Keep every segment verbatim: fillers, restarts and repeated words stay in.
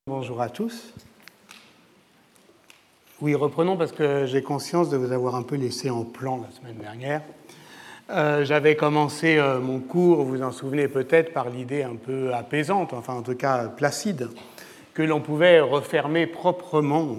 Bonjour à tous. Oui, reprenons parce que j'ai conscience de vous avoir un peu laissé en plan la semaine dernière. Euh, j'avais commencé euh, mon cours, vous vous en souvenez peut-être, par l'idée un peu apaisante, enfin en tout cas placide, que l'on pouvait refermer proprement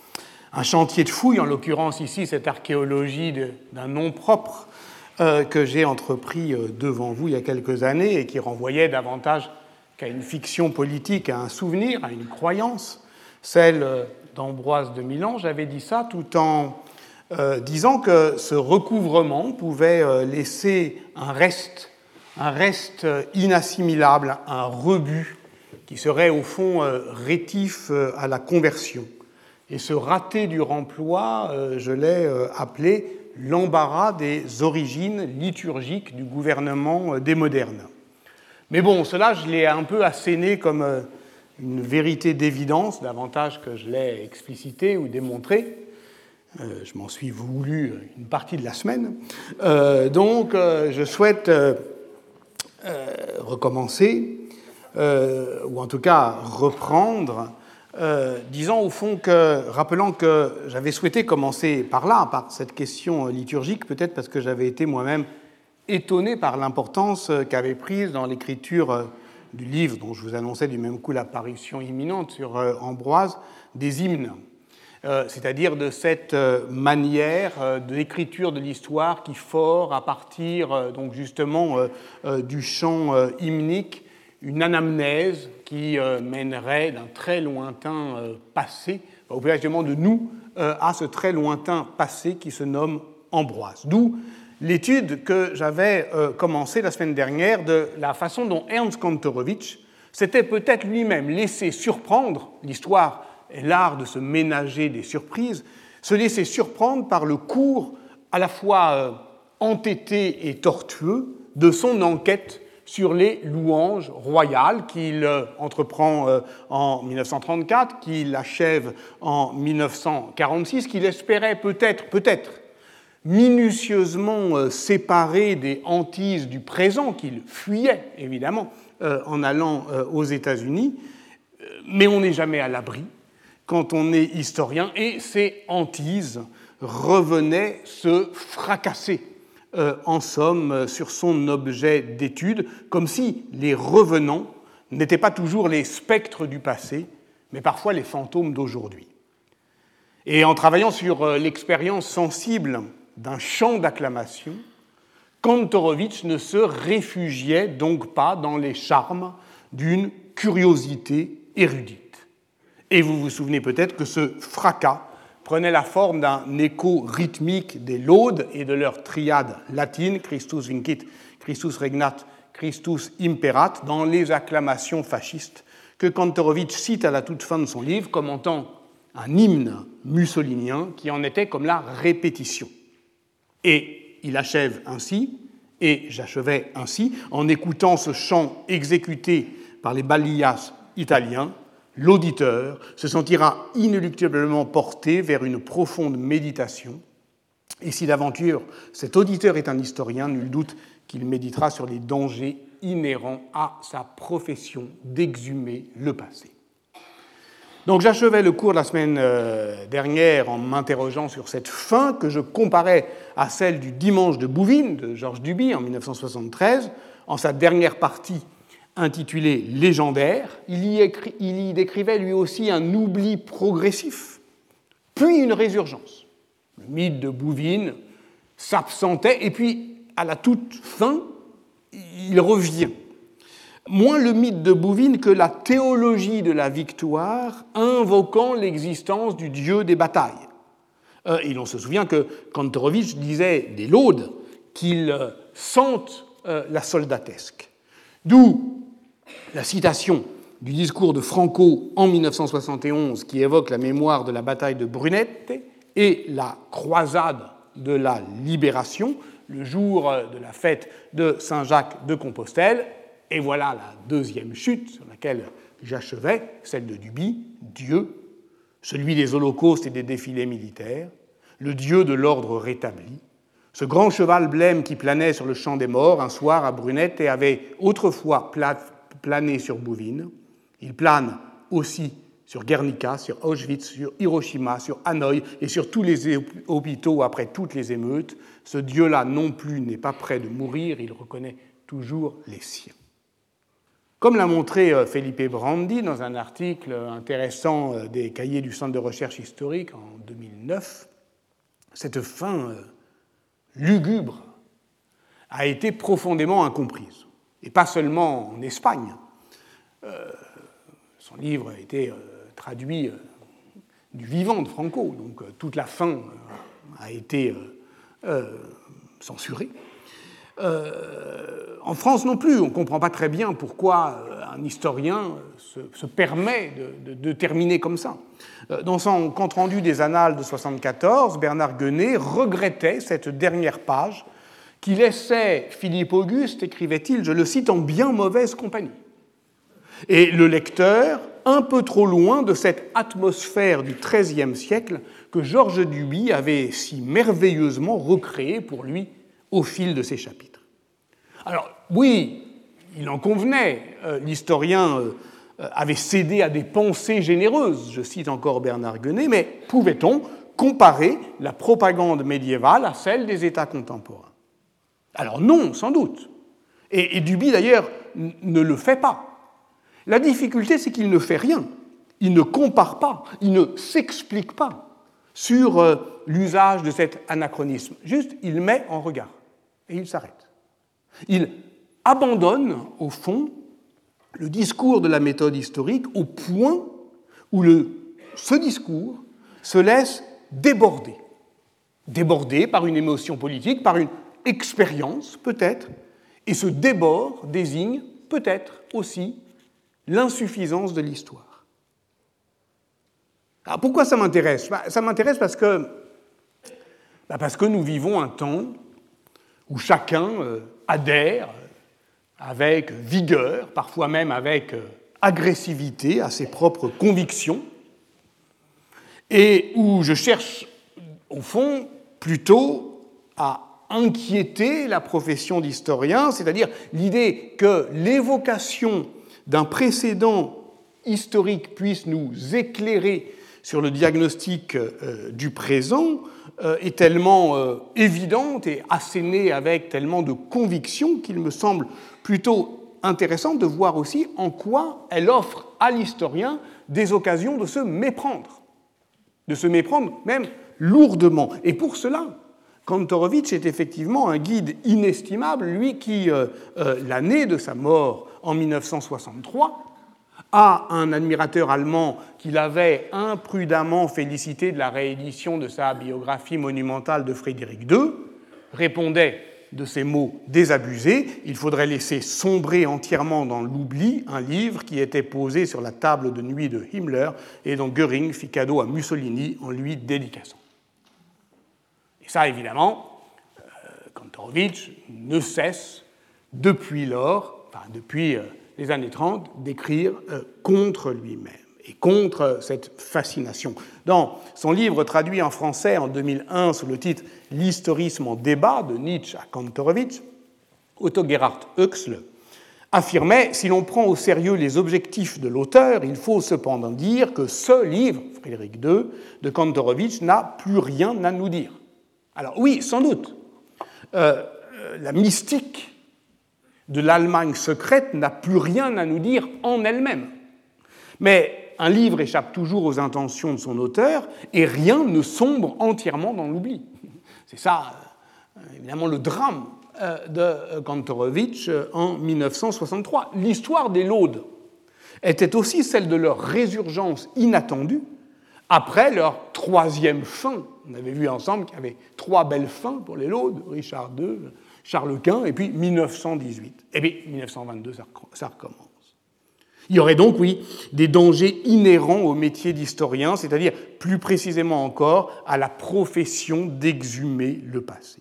un chantier de fouilles, en l'occurrence ici cette archéologie de, d'un nom propre euh, que j'ai entrepris euh, devant vous il y a quelques années et qui renvoyait davantage qu'à une fiction politique, à un souvenir, à une croyance, celle d'Ambroise de Milan. J'avais dit ça tout en euh, disant que ce recouvrement pouvait euh, laisser un reste, un reste inassimilable, un rebut qui serait au fond euh, rétif euh, à la conversion. Et ce raté du remploi, euh, je l'ai euh, appelé l'embarras des origines liturgiques du gouvernement euh, des modernes. Mais bon, cela, je l'ai un peu asséné comme une vérité d'évidence, davantage que je l'ai explicité ou démontré. Euh, je m'en suis voulu une partie de la semaine. Euh, donc, euh, je souhaite euh, euh, recommencer, euh, ou en tout cas reprendre, euh, disant au fond que, rappelant que j'avais souhaité commencer par là, par cette question liturgique, peut-être parce que j'avais été moi-même étonné par l'importance qu'avait prise dans l'écriture du livre dont je vous annonçais du même coup l'apparition imminente sur Ambroise, des hymnes, euh, c'est-à-dire de cette manière d'écriture de l'histoire qui fore à partir donc justement euh, du chant euh, hymnique, une anamnèse qui euh, mènerait d'un très lointain euh, passé, au plagement de nous, euh, à ce très lointain passé qui se nomme Ambroise. D'où l'étude que j'avais euh, commencée la semaine dernière de la façon dont Ernst Kantorowicz s'était peut-être lui-même laissé surprendre, l'histoire est l'art de se ménager des surprises, se laisser surprendre par le cours à la fois euh, entêté et tortueux de son enquête sur les louanges royales qu'il euh, entreprend euh, en mille neuf cent trente-quatre, qu'il achève en mille neuf cent quarante-six, qu'il espérait peut-être, peut-être, minutieusement séparé des hantises du présent, qu'il fuyait évidemment en allant aux États-Unis, mais on n'est jamais à l'abri quand on est historien, et ces hantises revenaient se fracasser en somme sur son objet d'étude, comme si les revenants n'étaient pas toujours les spectres du passé, mais parfois les fantômes d'aujourd'hui. Et en travaillant sur l'expérience sensible d'un chant d'acclamation, Kantorowicz ne se réfugiait donc pas dans les charmes d'une curiosité érudite. Et vous vous souvenez peut-être que ce fracas prenait la forme d'un écho rythmique des laudes et de leur triade latine, Christus vincit, Christus regnat, Christus imperat, dans les acclamations fascistes que Kantorowicz cite à la toute fin de son livre, commentant un hymne mussolinien qui en était comme la répétition. Et il achève ainsi, et j'achevais ainsi, en écoutant ce chant exécuté par les ballias italiens, l'auditeur se sentira inéluctablement porté vers une profonde méditation, et si d'aventure cet auditeur est un historien, nul doute qu'il méditera sur les dangers inhérents à sa profession d'exhumer le passé. Donc j'achevais le cours la semaine dernière en m'interrogeant sur cette fin que je comparais à celle du Dimanche de Bouvines de Georges Duby en mille neuf cent soixante-treize, en sa dernière partie intitulée « Légendaire ». Il y, écrit, il y décrivait lui aussi un oubli progressif, puis une résurgence. Le mythe de Bouvines s'absentait et puis à la toute fin, il revient. Moins le mythe de Bouvines que la théologie de la victoire invoquant l'existence du dieu des batailles. Euh, et l'on se souvient que Kantorowicz disait des laudes qu'il euh, sente euh, la soldatesque. D'où la citation du discours de Franco en mille neuf cent soixante et onze qui évoque la mémoire de la bataille de Brunete et la croisade de la libération, le jour de la fête de Saint-Jacques de Compostelle. Et voilà la deuxième chute sur laquelle j'achevais, celle de Duby, Dieu, celui des holocaustes et des défilés militaires, le Dieu de l'ordre rétabli, ce grand cheval blême qui planait sur le champ des morts un soir à Brunette et avait autrefois plané sur Bouvines, il plane aussi sur Guernica, sur Auschwitz, sur Hiroshima, sur Hanoï et sur tous les hôpitaux après toutes les émeutes. Ce Dieu-là non plus n'est pas près de mourir, il reconnaît toujours les siens. Comme l'a montré Felipe Brandi dans un article intéressant des Cahiers du Centre de recherche historique en deux mille neuf, cette fin lugubre a été profondément incomprise. Et pas seulement en Espagne. Euh, son livre a été euh, traduit euh, du vivant de Franco, donc euh, toute la fin euh, a été euh, euh, censurée. Euh, en France non plus, on ne comprend pas très bien pourquoi un historien se, se permet de, de, de terminer comme ça. Dans son compte-rendu des Annales de mille neuf cent soixante-quatorze, Bernard Guenet regrettait cette dernière page qui laissait Philippe Auguste, écrivait-il, je le cite, en bien mauvaise compagnie. Et le lecteur, un peu trop loin de cette atmosphère du treizième siècle que Georges Duby avait si merveilleusement recréée pour lui au fil de ses chapitres. Alors, oui, il en convenait, euh, l'historien euh, avait cédé à des pensées généreuses, je cite encore Bernard Guenet, mais pouvait-on comparer la propagande médiévale à celle des États contemporains ? Alors non, sans doute. Et, et Duby, d'ailleurs, n- ne le fait pas. La difficulté, c'est qu'il ne fait rien. Il ne compare pas, il ne s'explique pas sur euh, l'usage de cet anachronisme. Juste, il met en regard et il s'arrête. Il abandonne, au fond, le discours de la méthode historique au point où le, ce discours se laisse déborder. Déborder par une émotion politique, par une expérience, peut-être, et ce débord désigne peut-être aussi l'insuffisance de l'histoire. Alors pourquoi ça m'intéresse ? Ça m'intéresse parce que, parce que nous vivons un temps où chacun adhère avec vigueur, parfois même avec agressivité à ses propres convictions, et où je cherche, au fond, plutôt à inquiéter la profession d'historien, c'est-à-dire l'idée que l'évocation d'un précédent historique puisse nous éclairer sur le diagnostic euh, du présent euh, est tellement euh, évidente et assénée avec tellement de conviction qu'il me semble plutôt intéressant de voir aussi en quoi elle offre à l'historien des occasions de se méprendre, de se méprendre même lourdement. Et pour cela, Kantorowicz est effectivement un guide inestimable, lui qui, euh, euh, l'année de sa mort en mille neuf cent soixante-trois, a un admirateur allemand qu'il avait imprudemment félicité de la réédition de sa biographie monumentale de Frédéric deux, répondait de ces mots désabusés, il faudrait laisser sombrer entièrement dans l'oubli un livre qui était posé sur la table de nuit de Himmler et dont Göring fit cadeau à Mussolini en lui dédicaçant. Et ça, évidemment, euh, Kantorowicz ne cesse depuis lors, enfin depuis euh, les années trente, d'écrire euh, contre lui-même et contre euh, cette fascination. Dans son livre traduit en français en deux mille un sous le titre « L'historisme en débat » de Nietzsche à Kantorowicz, Otto Gerhard Huxley affirmait « Si l'on prend au sérieux les objectifs de l'auteur, il faut cependant dire que ce livre, Frédéric deux, de Kantorowicz n'a plus rien à nous dire. » Alors oui, sans doute, euh, la mystique de l'Allemagne secrète n'a plus rien à nous dire en elle-même. Mais un livre échappe toujours aux intentions de son auteur et rien ne sombre entièrement dans l'oubli. C'est ça, évidemment, le drame de Kantorowicz en mille neuf cent soixante-trois. L'histoire des Laudes était aussi celle de leur résurgence inattendue après leur troisième fin. On avait vu ensemble qu'il y avait trois belles fins pour les Laudes, Richard deux, Charles Quint, et puis mille neuf cent dix-huit. Et puis mille neuf cent vingt-deux, ça recommence. Il y aurait donc, oui, des dangers inhérents au métier d'historien, c'est-à-dire plus précisément encore à la profession d'exhumer le passé.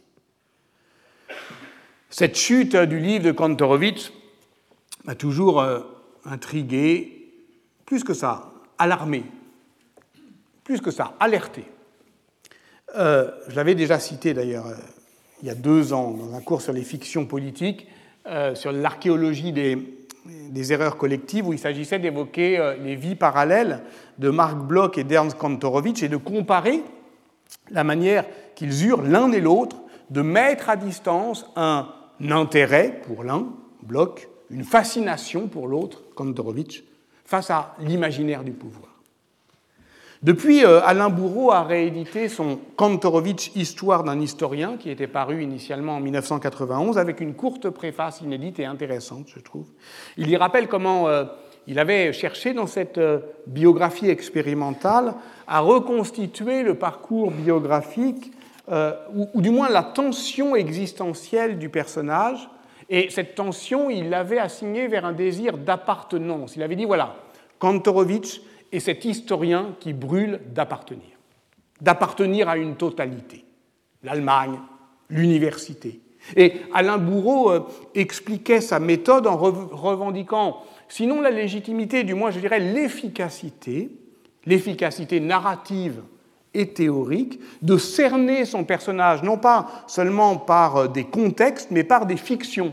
Cette chute du livre de Kantorowicz m'a toujours euh, intrigué, plus que ça, alarmé, plus que ça, alerté. Euh, je l'avais déjà cité d'ailleurs euh, il y a deux ans dans un cours sur les fictions politiques, euh, sur l'archéologie des, des erreurs collectives où il s'agissait d'évoquer euh, les vies parallèles de Marc Bloch et d'Ernst Kantorowicz et de comparer la manière qu'ils eurent l'un et l'autre de mettre à distance un intérêt pour l'un, Bloch, une fascination pour l'autre, Kantorowicz, face à l'imaginaire du pouvoir. Depuis, euh, Alain Bourreau a réédité son Kantorowicz Histoire d'un historien, qui était paru initialement en mille neuf cent quatre-vingt-onze, avec une courte préface inédite et intéressante, je trouve. Il y rappelle comment euh, il avait cherché dans cette euh, biographie expérimentale à reconstituer le parcours biographique, euh, ou, ou du moins la tension existentielle du personnage. Et cette tension, il l'avait assignée vers un désir d'appartenance. Il avait dit, voilà, Kantorowicz est cet historien qui brûle d'appartenir, d'appartenir à une totalité, l'Allemagne, l'université. Et Alain Bourreau euh, expliquait sa méthode en revendiquant, sinon la légitimité, du moins je dirais l'efficacité, l'efficacité narrative et théorique, de cerner son personnage, non pas seulement par des contextes, mais par des fictions.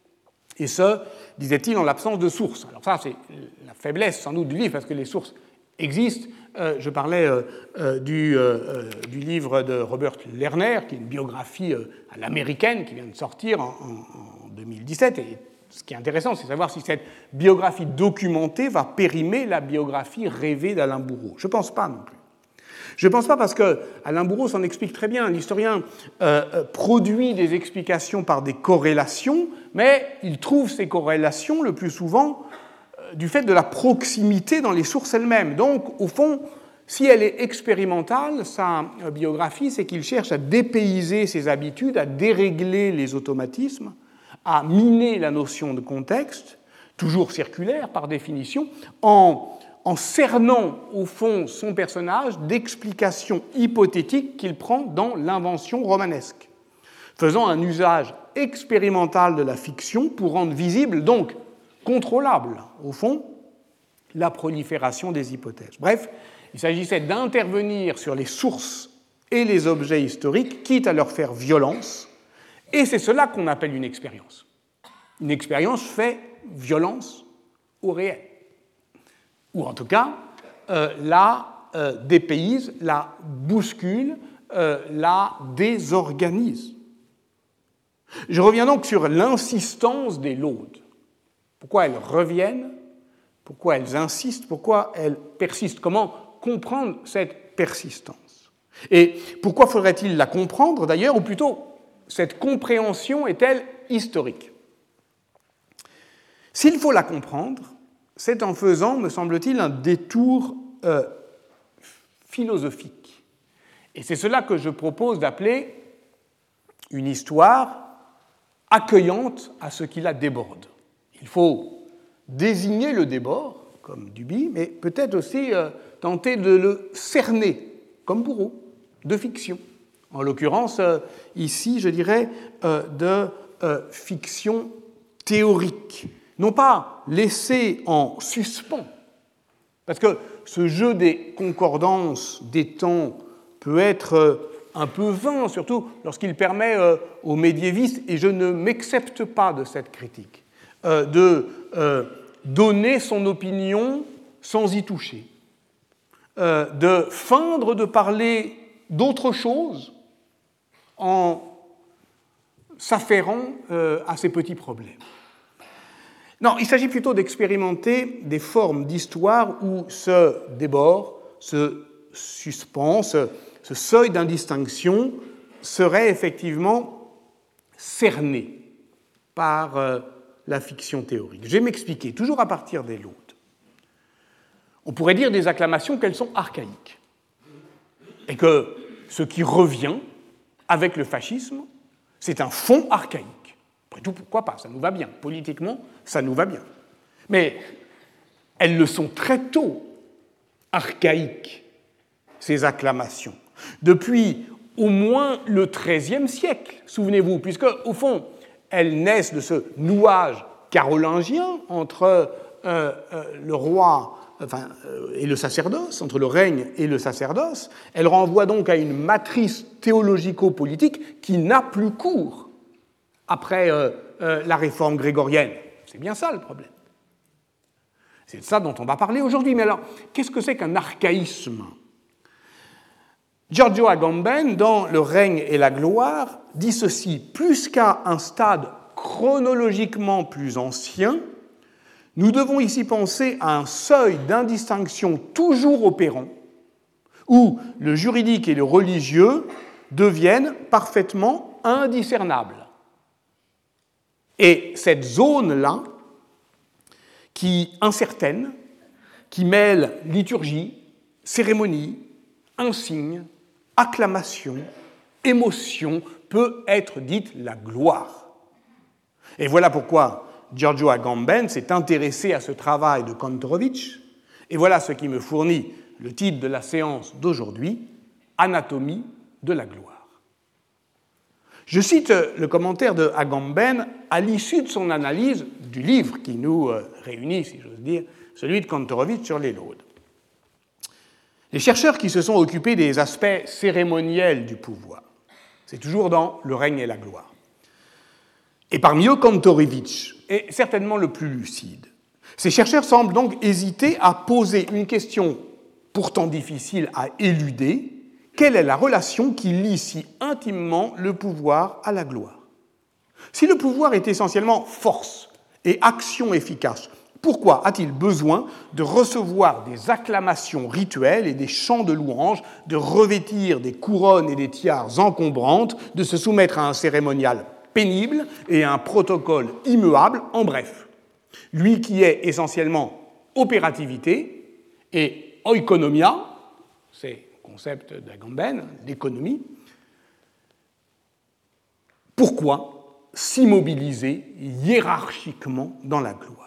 Et ce, disait-il, en l'absence de sources. Alors ça, c'est la faiblesse sans doute du livre, parce que les sources existent. Euh, je parlais euh, euh, du, euh, du livre de Robert Lerner, qui est une biographie euh, à l'américaine, qui vient de sortir en, en, en deux mille dix-sept. Et ce qui est intéressant, c'est de savoir si cette biographie documentée va périmer la biographie rêvée d'Alain Bourreau. Je ne pense pas non plus. Je ne pense pas parce que Alain Bourreau s'en explique très bien. L'historien euh, produit des explications par des corrélations, mais il trouve ces corrélations le plus souvent euh, du fait de la proximité dans les sources elles-mêmes. Donc, au fond, si elle est expérimentale, sa biographie, c'est qu'il cherche à dépayser ses habitudes, à dérégler les automatismes, à miner la notion de contexte, toujours circulaire par définition, en en cernant au fond son personnage d'explications hypothétiques qu'il prend dans l'invention romanesque, faisant un usage expérimental de la fiction pour rendre visible, donc contrôlable, au fond, la prolifération des hypothèses. Bref, il s'agissait d'intervenir sur les sources et les objets historiques, quitte à leur faire violence, et c'est cela qu'on appelle une expérience. Une expérience fait violence au réel. Ou en tout cas, euh, la euh, dépayse, la bouscule, euh, la désorganise. Je reviens donc sur l'insistance des laudes. Pourquoi elles reviennent, pourquoi elles insistent, pourquoi elles persistent, comment comprendre cette persistance. Et pourquoi faudrait-il la comprendre d'ailleurs, ou plutôt, cette compréhension est-elle historique? S'il faut la comprendre, c'est en faisant, me semble-t-il, un détour euh, philosophique. Et c'est cela que je propose d'appeler une histoire accueillante à ce qui la déborde. Il faut désigner le débord, comme Duby, mais peut-être aussi euh, tenter de le cerner, comme Bourreau, de fiction. En l'occurrence, euh, ici, je dirais, euh, de euh, fiction théorique. Non pas laissé en suspens, parce que ce jeu des concordances des temps peut être un peu vain, surtout lorsqu'il permet aux médiévistes, et je ne m'excepte pas de cette critique, de donner son opinion sans y toucher, de feindre de parler d'autre chose en s'affairant à ces petits problèmes. Non, il s'agit plutôt d'expérimenter des formes d'histoire où ce débord, ce suspens, ce, ce seuil d'indistinction serait effectivement cerné par euh, la fiction théorique. Je vais m'expliquer, toujours à partir des laudes. On pourrait dire des acclamations qu'elles sont archaïques, et que ce qui revient avec le fascisme, c'est un fond archaïque. Après tout, pourquoi pas? Ça nous va bien. Politiquement, ça nous va bien. Mais elles le sont très tôt, archaïques, ces acclamations. Depuis au moins le treizième siècle, souvenez-vous, puisque, au fond, elles naissent de ce nouage carolingien entre euh, euh, le roi enfin, euh, et le sacerdoce, entre le règne et le sacerdoce. Elles renvoient donc à une matrice théologico-politique qui n'a plus cours après euh, euh, la réforme grégorienne. C'est bien ça le problème. C'est de ça dont on va parler aujourd'hui. Mais alors, qu'est-ce que c'est qu'un archaïsme ? Giorgio Agamben, dans Le règne et la gloire, dit ceci: plus qu'à un stade chronologiquement plus ancien, nous devons ici penser à un seuil d'indistinction toujours opérant, où le juridique et le religieux deviennent parfaitement indiscernables. Et cette zone-là, qui incertaine, qui mêle liturgie, cérémonie, insigne, acclamation, émotion, peut être dite la gloire. Et voilà pourquoi Giorgio Agamben s'est intéressé à ce travail de Kantorowicz, et voilà ce qui me fournit le titre de la séance d'aujourd'hui, Anatomie de la gloire. Je cite le commentaire de Agamben à l'issue de son analyse du livre qui nous réunit, si j'ose dire, celui de Kantorowicz sur les laudes. Les chercheurs qui se sont occupés des aspects cérémoniels du pouvoir, c'est toujours dans Le règne et la gloire. Et parmi eux, Kantorowicz est certainement le plus lucide. Ces chercheurs semblent donc hésiter à poser une question pourtant difficile à éluder: quelle est la relation qui lie si intimement le pouvoir à la gloire ? Si le pouvoir est essentiellement force et action efficace, pourquoi a-t-il besoin de recevoir des acclamations rituelles et des chants de louanges, de revêtir des couronnes et des tiares encombrantes, de se soumettre à un cérémonial pénible et à un protocole immuable, en bref, lui qui est essentiellement opérativité et oikonomia, c'est concept d'Agamben, l'économie, pourquoi s'immobiliser hiérarchiquement dans la gloire ?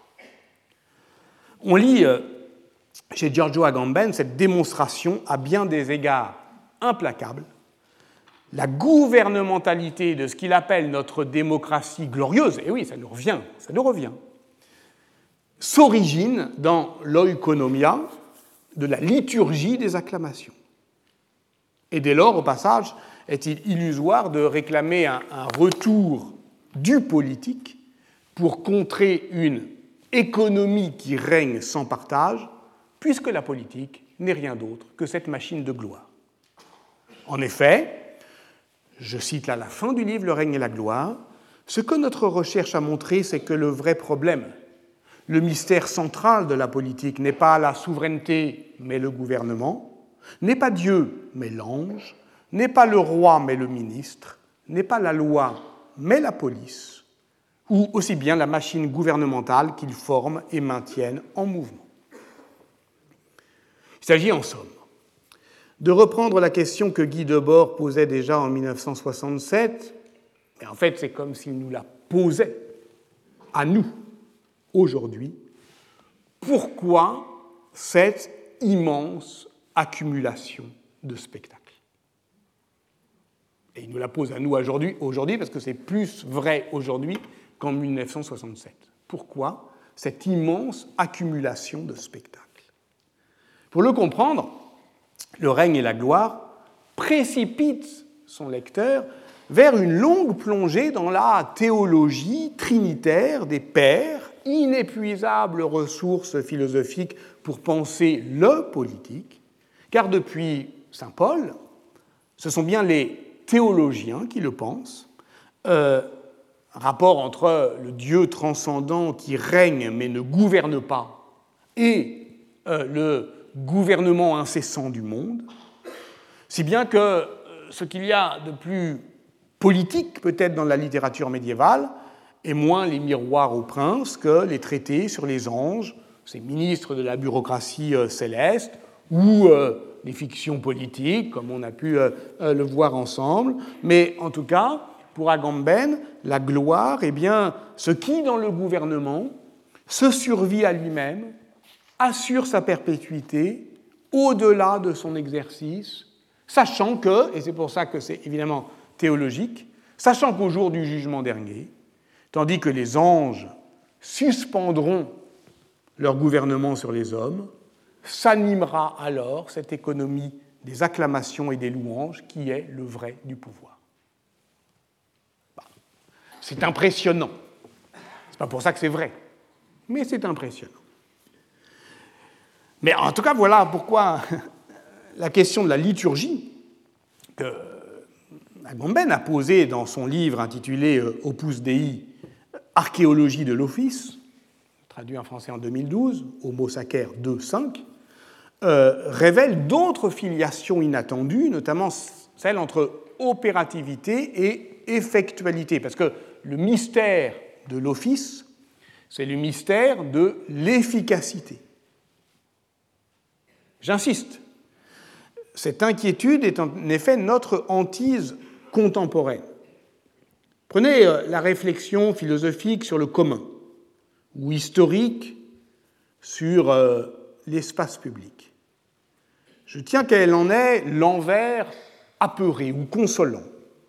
On lit chez Giorgio Agamben cette démonstration à bien des égards implacable. La gouvernementalité de ce qu'il appelle notre démocratie glorieuse, et oui, ça nous revient, ça nous revient, s'origine dans l'oikonomia de la liturgie des acclamations. Et dès lors, au passage, est-il illusoire de réclamer un, un retour du politique pour contrer une économie qui règne sans partage, puisque la politique n'est rien d'autre que cette machine de gloire. En effet, je cite là la fin du livre « Le règne et la gloire », ce que notre recherche a montré, c'est que le vrai problème, le mystère central de la politique n'est pas la souveraineté, mais le gouvernement, n'est pas Dieu, mais l'ange, n'est pas le roi, mais le ministre, n'est pas la loi, mais la police, ou aussi bien la machine gouvernementale qu'ils forment et maintiennent en mouvement. Il s'agit en somme de reprendre la question que Guy Debord posait déjà en mille neuf cent soixante-sept, mais en fait c'est comme s'il nous la posait à nous, aujourd'hui, pourquoi cette immense accumulation de spectacles ? Et il nous la pose à nous aujourd'hui, aujourd'hui parce que c'est plus vrai aujourd'hui qu'en mille neuf cent soixante-sept. Pourquoi cette immense accumulation de spectacles ? Pour le comprendre, Le règne et la gloire précipite son lecteur vers une longue plongée dans la théologie trinitaire des pères, inépuisable ressource philosophique pour penser le politique, car depuis saint Paul, ce sont bien les théologiens qui le pensent, euh, un rapport entre le Dieu transcendant qui règne mais ne gouverne pas et euh, le gouvernement incessant du monde, si bien que euh, ce qu'il y a de plus politique peut-être dans la littérature médiévale est moins les miroirs aux princes que les traités sur les anges, ces ministres de la bureaucratie euh, céleste, ou euh, les fictions politiques, comme on a pu euh, euh, le voir ensemble. Mais en tout cas, pour Agamben, la gloire est bien ce qui, dans le gouvernement, se survit à lui-même, assure sa perpétuité au-delà de son exercice, sachant que, et c'est pour ça que c'est évidemment théologique, sachant qu'au jour du jugement dernier, tandis que les anges suspendront leur gouvernement sur les hommes, s'animera alors cette économie des acclamations et des louanges qui est le vrai du pouvoir. Bah, c'est impressionnant. C'est pas pour ça que c'est vrai, mais c'est impressionnant. Mais en tout cas, voilà pourquoi la question de la liturgie que Agamben a posée dans son livre intitulé Opus Dei, Archéologie de l'Office, traduit en français en deux mille douze, Homo Sacer deux cinq, euh, révèle d'autres filiations inattendues, notamment celle entre opérativité et effectualité, parce que le mystère de l'office, c'est le mystère de l'efficacité. J'insiste, cette inquiétude est en effet notre hantise contemporaine. Prenez la réflexion philosophique sur le commun, ou historique sur l'espace public. Je tiens qu'elle en ait l'envers apeuré ou consolant.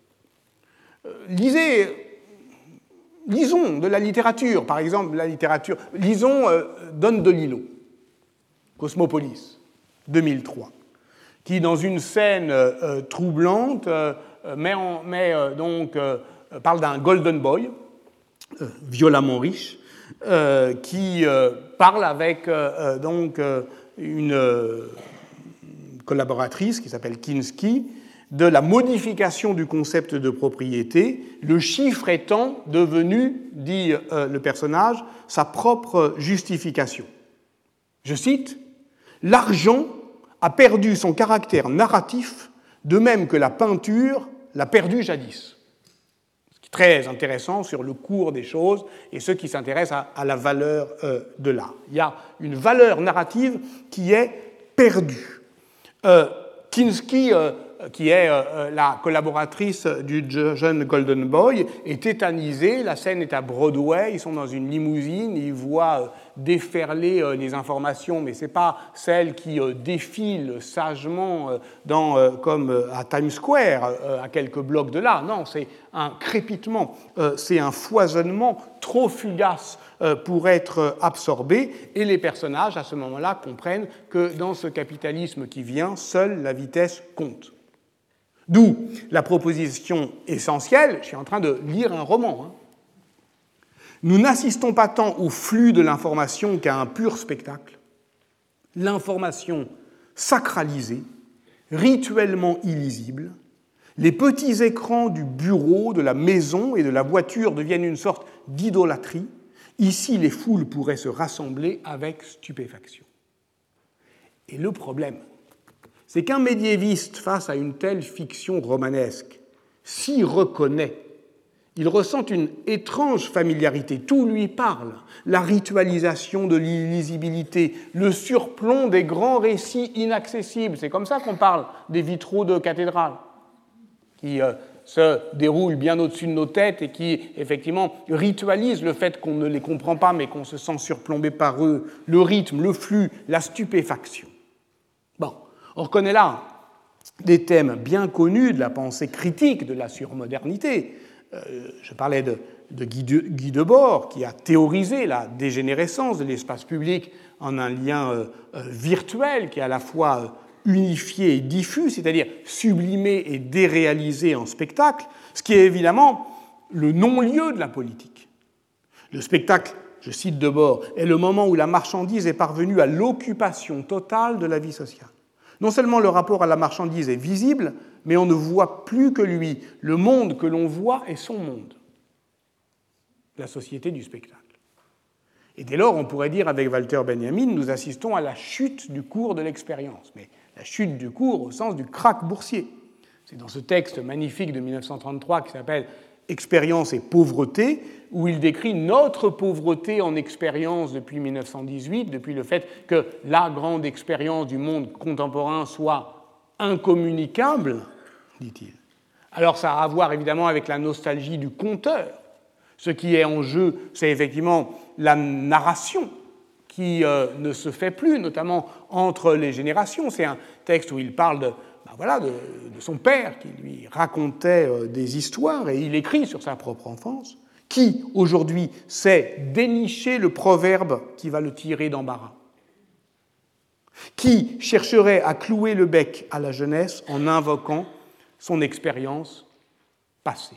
Lisez, lisons de la littérature, par exemple, la littérature. Lisons euh, Don DeLillo, Cosmopolis, deux mille trois, qui, dans une scène euh, troublante, euh, met en, met, euh, donc, euh, parle d'un golden boy, euh, violemment riche, euh, qui euh, parle avec euh, donc, euh, une euh, collaboratrice qui s'appelle Kinski, de la modification du concept de propriété, le chiffre étant devenu, dit euh, le personnage, sa propre justification. Je cite, « L'argent a perdu son caractère narratif, de même que la peinture l'a perdu jadis. » Ce qui est très intéressant sur le cours des choses et ceux qui s'intéressent à, à la valeur euh, de l'art. Il y a une valeur narrative qui est perdue. Euh, Kinski, euh, qui est euh, la collaboratrice du jeune Golden Boy, est tétanisée. La scène est à Broadway. Ils sont dans une limousine. Ils voient euh, déferler euh, les informations, mais ce n'est pas celles qui euh, défilent sagement euh, dans, euh, comme euh, à Times Square, euh, à quelques blocs de là. Non, c'est un crépitement, euh, c'est un foisonnement trop fugace pour être absorbé, et les personnages, à ce moment-là, comprennent que dans ce capitalisme qui vient, seule la vitesse compte. D'où la proposition essentielle, je suis en train de lire un roman, hein. Nous n'assistons pas tant au flux de l'information qu'à un pur spectacle. L'information sacralisée, rituellement illisible, les petits écrans du bureau, de la maison et de la voiture deviennent une sorte d'idolâtrie. Ici, les foules pourraient se rassembler avec stupéfaction. Et le problème, c'est qu'un médiéviste, face à une telle fiction romanesque, s'y reconnaît. Il ressent une étrange familiarité. Tout lui parle. La ritualisation de l'illisibilité, le surplomb des grands récits inaccessibles. C'est comme ça qu'on parle des vitraux de cathédrales, qui euh, se déroulent bien au-dessus de nos têtes et qui, effectivement, ritualisent le fait qu'on ne les comprend pas, mais qu'on se sent surplombé par eux, le rythme, le flux, la stupéfaction. Bon, on reconnaît là des thèmes bien connus de la pensée critique de la surmodernité. Euh, je parlais de, de Guy, de Guy Debord, qui a théorisé la dégénérescence de l'espace public en un lien euh, euh, virtuel qui est à la fois... Euh, unifié et diffus, c'est-à-dire sublimé et déréalisé en spectacle, ce qui est évidemment le non-lieu de la politique. Le spectacle, je cite Debord, est le moment où la marchandise est parvenue à l'occupation totale de la vie sociale. Non seulement le rapport à la marchandise est visible, mais on ne voit plus que lui. Le monde que l'on voit est son monde, la société du spectacle. Et dès lors, on pourrait dire avec Walter Benjamin, nous assistons à la chute du cours de l'expérience. Mais la chute du cours au sens du krach boursier. C'est dans ce texte magnifique de mille neuf cent trente-trois qui s'appelle « Expérience et pauvreté », où il décrit notre pauvreté en expérience depuis mille neuf cent dix-huit, depuis le fait que la grande expérience du monde contemporain soit incommunicable, dit-il. Alors ça a à voir évidemment avec la nostalgie du conteur. Ce qui est en jeu, c'est effectivement la narration, qui euh, ne se fait plus, notamment entre les générations. C'est un texte où il parle de, ben voilà, de, de son père qui lui racontait euh, des histoires, et il écrit sur sa propre enfance. Qui, aujourd'hui, sait dénicher le proverbe qui va le tirer d'embarras? Qui chercherait à clouer le bec à la jeunesse en invoquant son expérience passée?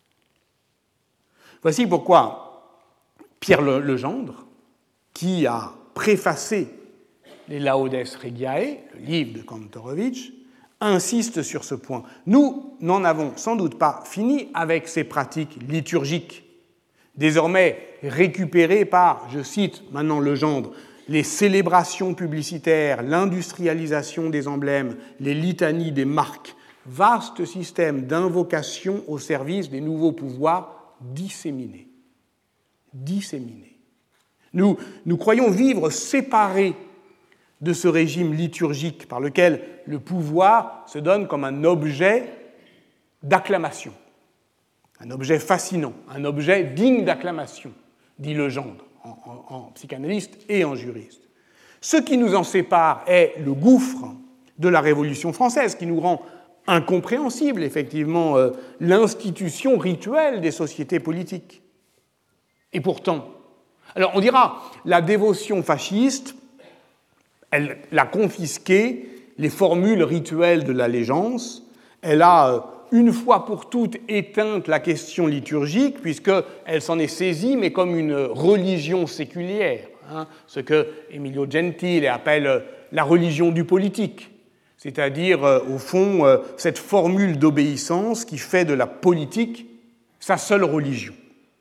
Voici pourquoi Pierre Legendre, qui a préfacé les Laudes Regiae, le livre de Kantorowicz, insiste sur ce point. Nous n'en avons sans doute pas fini avec ces pratiques liturgiques, désormais récupérées par, je cite maintenant Legendre, les célébrations publicitaires, l'industrialisation des emblèmes, les litanies des marques, vaste système d'invocation au service des nouveaux pouvoirs disséminés. Disséminés. Nous, nous croyons vivre séparés de ce régime liturgique par lequel le pouvoir se donne comme un objet d'acclamation, un objet fascinant, un objet digne d'acclamation, dit Legendre, en, en, en psychanalyste et en juriste. Ce qui nous en sépare est le gouffre de la Révolution française, qui nous rend incompréhensible, effectivement, euh, l'institution rituelle des sociétés politiques. Et pourtant, alors on dira, la dévotion fasciste, elle a confisqué les formules rituelles de l'allégeance, elle a une fois pour toutes éteint la question liturgique, puisqu'elle s'en est saisie, mais comme une religion séculière, hein, ce que Emilio Gentile appelle la religion du politique, c'est-à-dire, au fond, cette formule d'obéissance qui fait de la politique sa seule religion.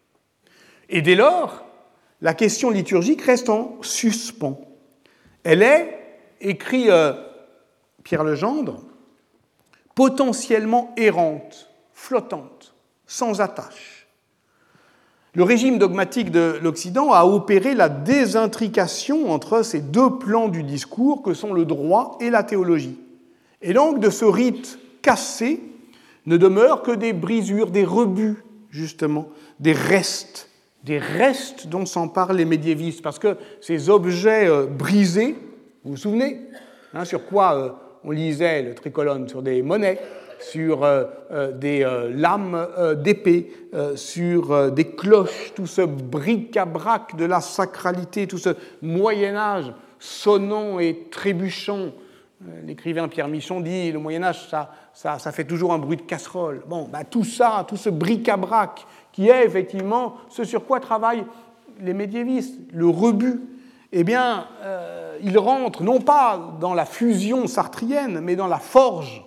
Et dès lors, la question liturgique reste en suspens. Elle est, écrit euh, Pierre Legendre, potentiellement errante, flottante, sans attache. Le régime dogmatique de l'Occident a opéré la désintrication entre ces deux plans du discours que sont le droit et la théologie. Et donc, de ce rite cassé ne demeurent que des brisures, des rebuts, justement, des restes. Des restes dont s'emparent les médiévistes, parce que ces objets euh, brisés, vous vous souvenez, hein, sur quoi euh, on lisait le tricolone, sur des monnaies, sur euh, euh, des euh, lames euh, d'épée, euh, sur euh, des cloches, tout ce bric-à-brac de la sacralité, tout ce Moyen-Âge sonnant et trébuchant. Euh, l'écrivain Pierre Michon dit le Moyen-Âge, ça, ça, ça fait toujours un bruit de casserole. Bon, bah, tout ça, tout ce bric-à-brac, qui est effectivement ce sur quoi travaillent les médiévistes, le rebut, eh bien, euh, il rentre non pas dans la fusion sartrienne, mais dans la forge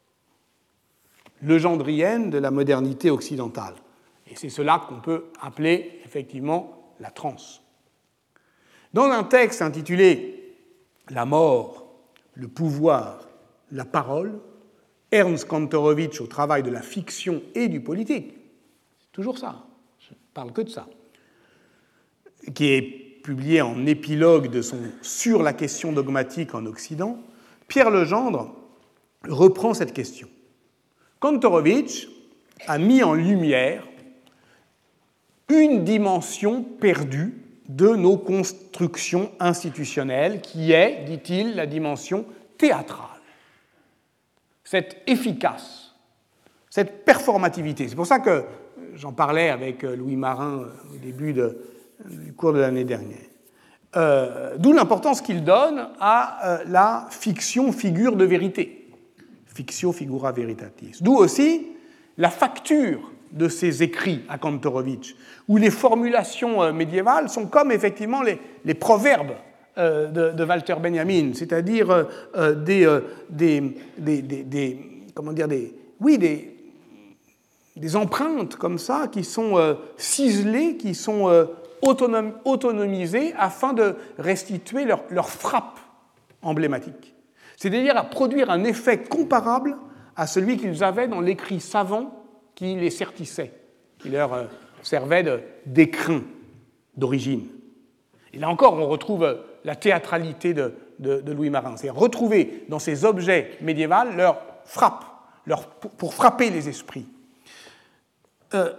legendrienne de la modernité occidentale. Et c'est cela qu'on peut appeler effectivement la transe. Dans un texte intitulé « La mort, le pouvoir, la parole », Ernst Kantorowicz au travail de la fiction et du politique, toujours ça, je ne parle que de ça, qui est publié en épilogue de son « Sur la question dogmatique en Occident », Pierre Legendre reprend cette question. Kantorowicz a mis en lumière une dimension perdue de nos constructions institutionnelles, qui est, dit-il, la dimension théâtrale. Cette efficace, cette performativité. C'est pour ça que j'en parlais avec Louis Marin au début de, du cours de l'année dernière. Euh, d'où l'importance qu'il donne à euh, la fiction figure de vérité, fictio figura veritatis. D'où aussi la facture de ses écrits à Kantorowicz, où les formulations euh, médiévales sont comme effectivement les, les proverbes euh, de, de Walter Benjamin, c'est-à-dire euh, euh, des, euh, des, des, des, des, comment dire, des, oui, des des empreintes comme ça qui sont euh, ciselées, qui sont euh, autonom- autonomisées afin de restituer leur, leur frappe emblématique. C'est-à-dire à produire un effet comparable à celui qu'ils avaient dans l'écrit savant qui les sertissait, qui leur euh, servait de, d'écrin d'origine. Et là encore, on retrouve la théâtralité de, de, de Louis Marin, c'est-à-dire retrouver dans ces objets médiévaux leur frappe, leur, pour frapper les esprits. Euh,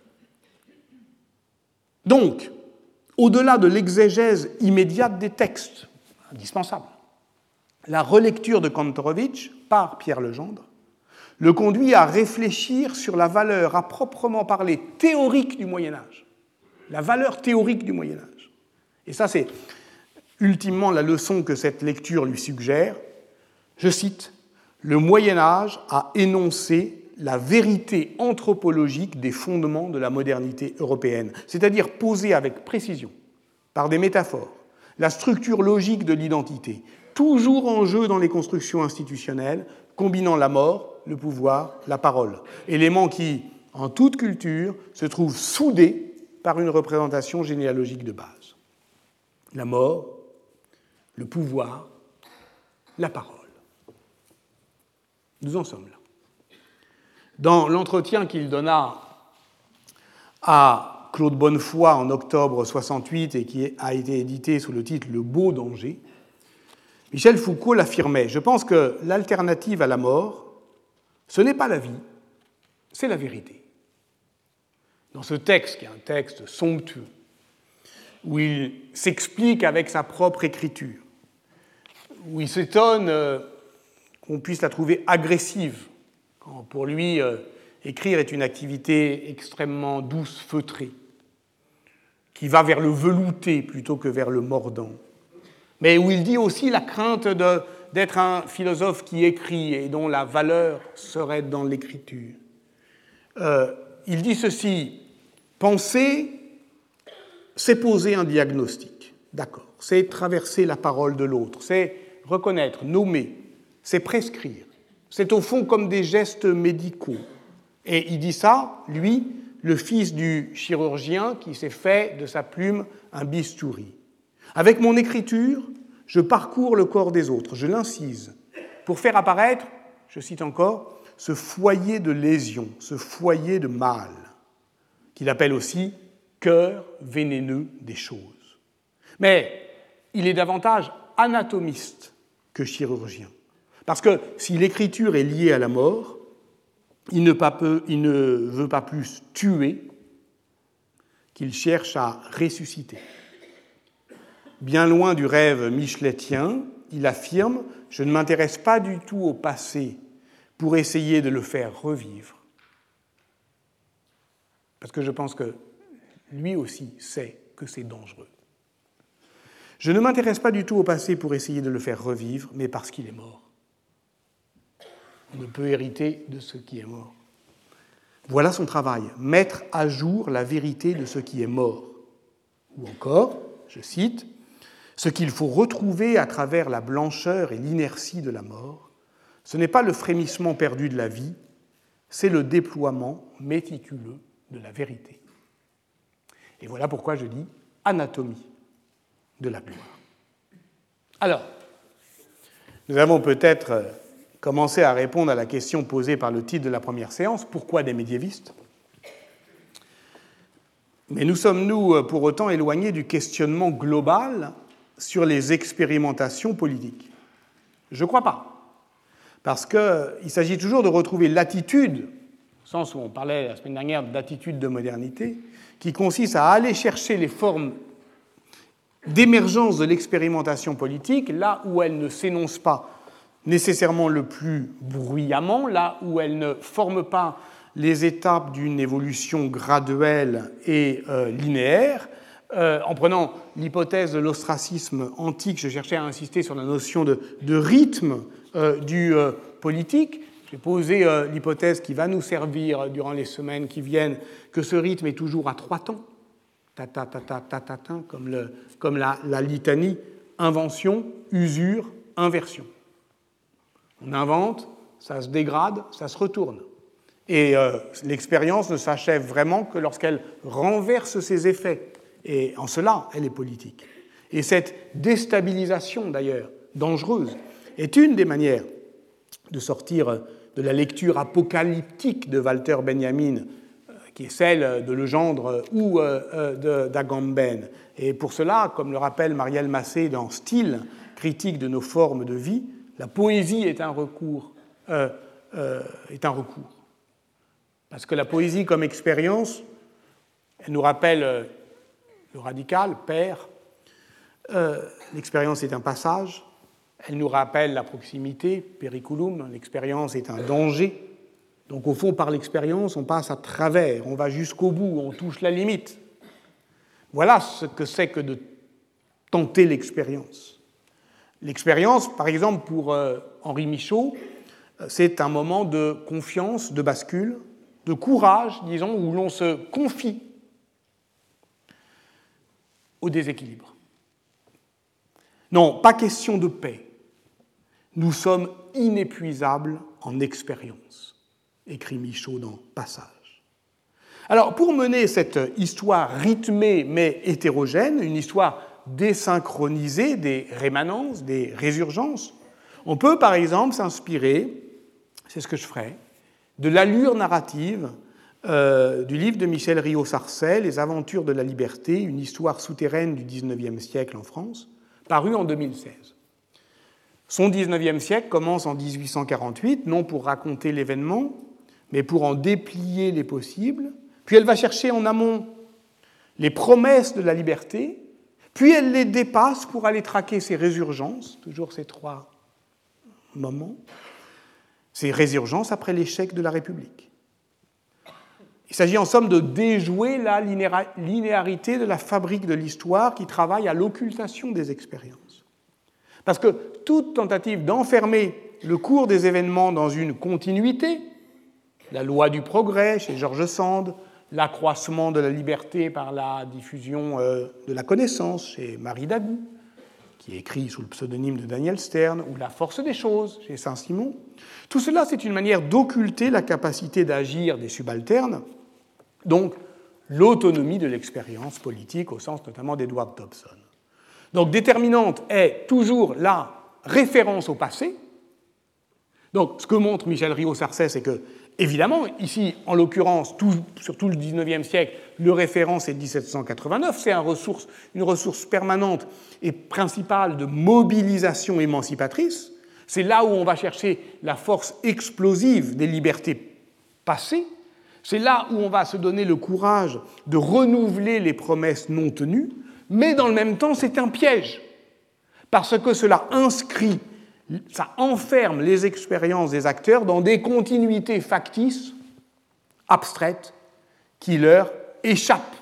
donc, au-delà de l'exégèse immédiate des textes, indispensable, la relecture de Kantorowicz par Pierre Legendre le conduit à réfléchir sur la valeur à proprement parler théorique du Moyen-Âge, la valeur théorique du Moyen-Âge. Et ça, c'est ultimement la leçon que cette lecture lui suggère. Je cite, « Le Moyen-Âge a énoncé la vérité anthropologique des fondements de la modernité européenne, c'est-à-dire posée avec précision, par des métaphores, la structure logique de l'identité, toujours en jeu dans les constructions institutionnelles, combinant la mort, le pouvoir, la parole. Éléments qui, en toute culture, se trouvent soudés par une représentation généalogique de base. La mort, le pouvoir, la parole. Nous en sommes là. Dans l'entretien qu'il donna à Claude Bonnefoy en octobre soixante-huit et qui a été édité sous le titre « Le beau danger », Michel Foucault l'affirmait. Je pense que l'alternative à la mort, ce n'est pas la vie, c'est la vérité. Dans ce texte, qui est un texte somptueux, où il s'explique avec sa propre écriture, où il s'étonne qu'on puisse la trouver agressive, quand pour lui, écrire est une activité extrêmement douce, feutrée, qui va vers le velouté plutôt que vers le mordant, mais où il dit aussi la crainte de, d'être un philosophe qui écrit et dont la valeur serait dans l'écriture. Euh, il dit ceci, penser, c'est poser un diagnostic, d'accord, c'est traverser la parole de l'autre, c'est reconnaître, nommer, c'est prescrire, c'est au fond comme des gestes médicaux. Et il dit ça, lui, le fils du chirurgien qui s'est fait de sa plume un bistouri. Avec mon écriture, je parcours le corps des autres, je l'incise, pour faire apparaître, je cite encore, ce foyer de lésion, ce foyer de mal, qu'il appelle aussi cœur vénéneux des choses. Mais il est davantage anatomiste que chirurgien, parce que si l'écriture est liée à la mort, il ne, pas peu, il ne veut pas plus tuer qu'il cherche à ressusciter. Bien loin du rêve micheletien, il affirme « Je ne m'intéresse pas du tout au passé pour essayer de le faire revivre. » Parce que je pense que lui aussi sait que c'est dangereux. Je ne m'intéresse pas du tout au passé pour essayer de le faire revivre, mais parce qu'il est mort. On ne peut hériter de ce qui est mort. Voilà son travail, mettre à jour la vérité de ce qui est mort. Ou encore, je cite, « Ce qu'il faut retrouver à travers la blancheur et l'inertie de la mort, ce n'est pas le frémissement perdu de la vie, c'est le déploiement méticuleux de la vérité. » Et voilà pourquoi je dis anatomie de la gloire. Alors, nous avons peut-être commencé à répondre à la question posée par le titre de la première séance, pourquoi des médiévistes ? Mais nous sommes-nous pour autant éloignés du questionnement global sur les expérimentations politiques ? Je ne crois pas. Parce qu'il s'agit toujours de retrouver l'attitude, au sens où on parlait la semaine dernière d'attitude de modernité, qui consiste à aller chercher les formes d'émergence de l'expérimentation politique, là où elle ne s'énonce pas nécessairement le plus bruyamment, là où elle ne forme pas les étapes d'une évolution graduelle et euh, linéaire. Euh, en prenant l'hypothèse de l'ostracisme antique, je cherchais à insister sur la notion de, de rythme euh, du euh, politique. J'ai posé euh, l'hypothèse qui va nous servir durant les semaines qui viennent, que ce rythme est toujours à trois temps, ta ta ta ta ta ta ta, comme, le, comme la, la litanie, invention, usure, inversion. On invente, ça se dégrade, ça se retourne. Et euh, l'expérience ne s'achève vraiment que lorsqu'elle renverse ses effets. Et en cela, elle est politique. Et cette déstabilisation, d'ailleurs, dangereuse, est une des manières de sortir de la lecture apocalyptique de Walter Benjamin, qui est celle de Legendre ou d'Agamben. Et pour cela, comme le rappelle Marielle Massé dans Style, critique de nos formes de vie, la poésie est un recours, euh, euh, est un recours. Parce que la poésie comme expérience, elle nous rappelle euh, le radical, père, euh, l'expérience est un passage, elle nous rappelle la proximité, periculum, l'expérience est un danger. Donc au fond, par l'expérience, on passe à travers, on va jusqu'au bout, on touche la limite. Voilà ce que c'est que de tenter l'expérience. L'expérience, par exemple, pour euh, Henri Michaud, c'est un moment de confiance, de bascule, de courage, disons, où l'on se confie au déséquilibre. Non, pas question de paix. Nous sommes inépuisables en expérience, écrit Michaud dans Passage. Alors, pour mener cette histoire rythmée mais hétérogène, une histoire désynchronisée des rémanences, des résurgences, on peut par exemple s'inspirer, c'est ce que je ferai, de l'allure narrative euh, du livre de Michel Rio-Sarcey, Les Aventures de la Liberté, une histoire souterraine du dix-neuvième siècle en France, paru en deux mille seize. Son dix-neuvième siècle commence en dix-huit cent quarante-huit, non pour raconter l'événement, mais pour en déplier les possibles. Puis elle va chercher en amont les promesses de la liberté, puis elle les dépasse pour aller traquer ses résurgences, toujours ces trois moments, ces résurgences après l'échec de la République. Il s'agit en somme de déjouer la linéarité de la fabrique de l'histoire qui travaille à l'occultation des expériences. Parce que toute tentative d'enfermer le cours des événements dans une continuité, la loi du progrès chez George Sand, l'accroissement de la liberté par la diffusion de la connaissance chez Marie Dagout, qui écrit sous le pseudonyme de Daniel Stern, ou la force des choses chez Saint-Simon, tout cela, c'est une manière d'occulter la capacité d'agir des subalternes, donc l'autonomie de l'expérience politique au sens notamment d'Edward Thompson. Donc déterminante est toujours la référence au passé. Donc ce que montre Michel Rio-Sarcey, c'est que, évidemment, ici, en l'occurrence, tout, sur tout le dix-neuvième siècle, le référent c'est dix-sept cent quatre-vingt-neuf, c'est une ressource, une ressource permanente et principale de mobilisation émancipatrice. C'est là où on va chercher la force explosive des libertés passées. C'est là où on va se donner le courage de renouveler les promesses non tenues. Mais dans le même temps, c'est un piège, parce que cela inscrit, ça enferme les expériences des acteurs dans des continuités factices, abstraites, qui leur échappent.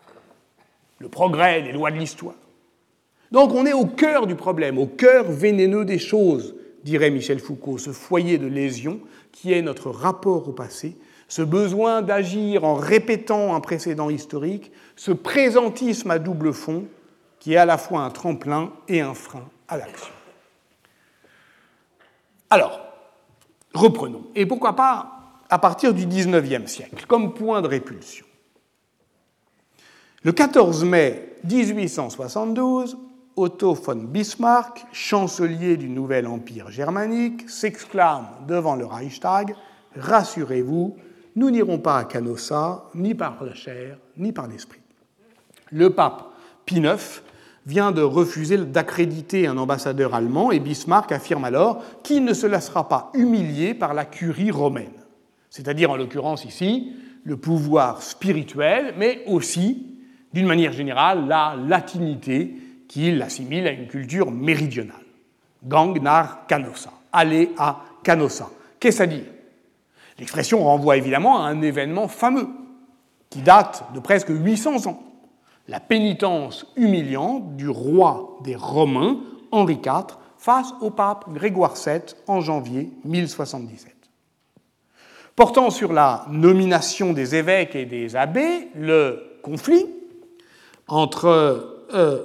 Le progrès, les lois de l'histoire. Donc on est au cœur du problème, au cœur vénéneux des choses, dirait Michel Foucault, ce foyer de lésion qui est notre rapport au passé, ce besoin d'agir en répétant un précédent historique, ce présentisme à double fond qui est à la fois un tremplin et un frein à l'action. Alors, reprenons. Et pourquoi pas à partir du dix-neuvième siècle, comme point de répulsion. Le quatorze mai dix-huit cent soixante-douze, Otto von Bismarck, chancelier du nouvel empire germanique, s'exclame devant le Reichstag « Rassurez-vous, nous n'irons pas à Canossa, ni par la chair, ni par l'esprit. » Le pape Pie neuf vient de refuser d'accréditer un ambassadeur allemand et Bismarck affirme alors qu'il ne se laissera pas humilier par la curie romaine, c'est-à-dire en l'occurrence ici le pouvoir spirituel, mais aussi, d'une manière générale, la latinité qu'il assimile à une culture méridionale. Gang nach Canossa, aller à Canossa. Qu'est-ce à dire ? L'expression renvoie évidemment à un événement fameux qui date de presque huit cents ans. La pénitence humiliante du roi des Romains, Henri quatre, face au pape Grégoire sept en janvier mille soixante-dix-sept. Portant sur la nomination des évêques et des abbés, le conflit entre euh, euh,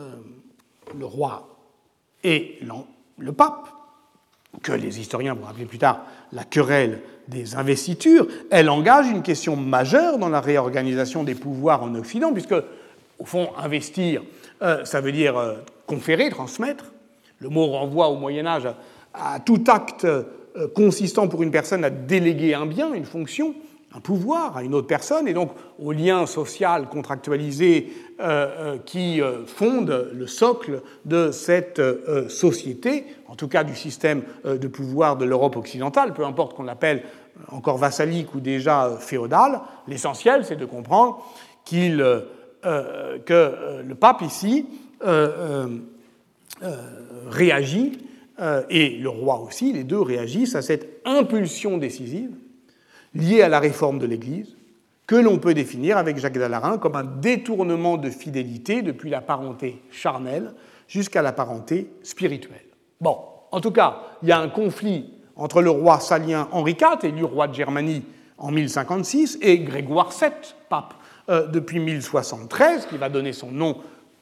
le roi et le pape, que les historiens vont appeler plus tard la querelle des investitures, elle engage une question majeure dans la réorganisation des pouvoirs en Occident, puisque, au fond, investir, euh, ça veut dire euh, conférer, transmettre. Le mot renvoie au Moyen-Âge à, à tout acte euh, consistant pour une personne à déléguer un bien, une fonction, un pouvoir à une autre personne, et donc au lien social contractualisé euh, euh, qui euh, fonde le socle de cette euh, société, en tout cas du système euh, de pouvoir de l'Europe occidentale, peu importe qu'on l'appelle encore vassalique ou déjà euh, féodal. L'essentiel, c'est de comprendre qu'il, euh, euh, que euh, le pape ici euh, euh, euh, réagit, euh, et le roi aussi, les deux réagissent à cette impulsion décisive lié à la réforme de l'Église, que l'on peut définir avec Jacques Dallarin comme un détournement de fidélité depuis la parenté charnelle jusqu'à la parenté spirituelle. Bon, en tout cas, il y a un conflit entre le roi salien Henri quatre, élu roi de Germanie en mille cinquante-six, et Grégoire sept, pape, euh, depuis mille soixante-treize, qui va donner son nom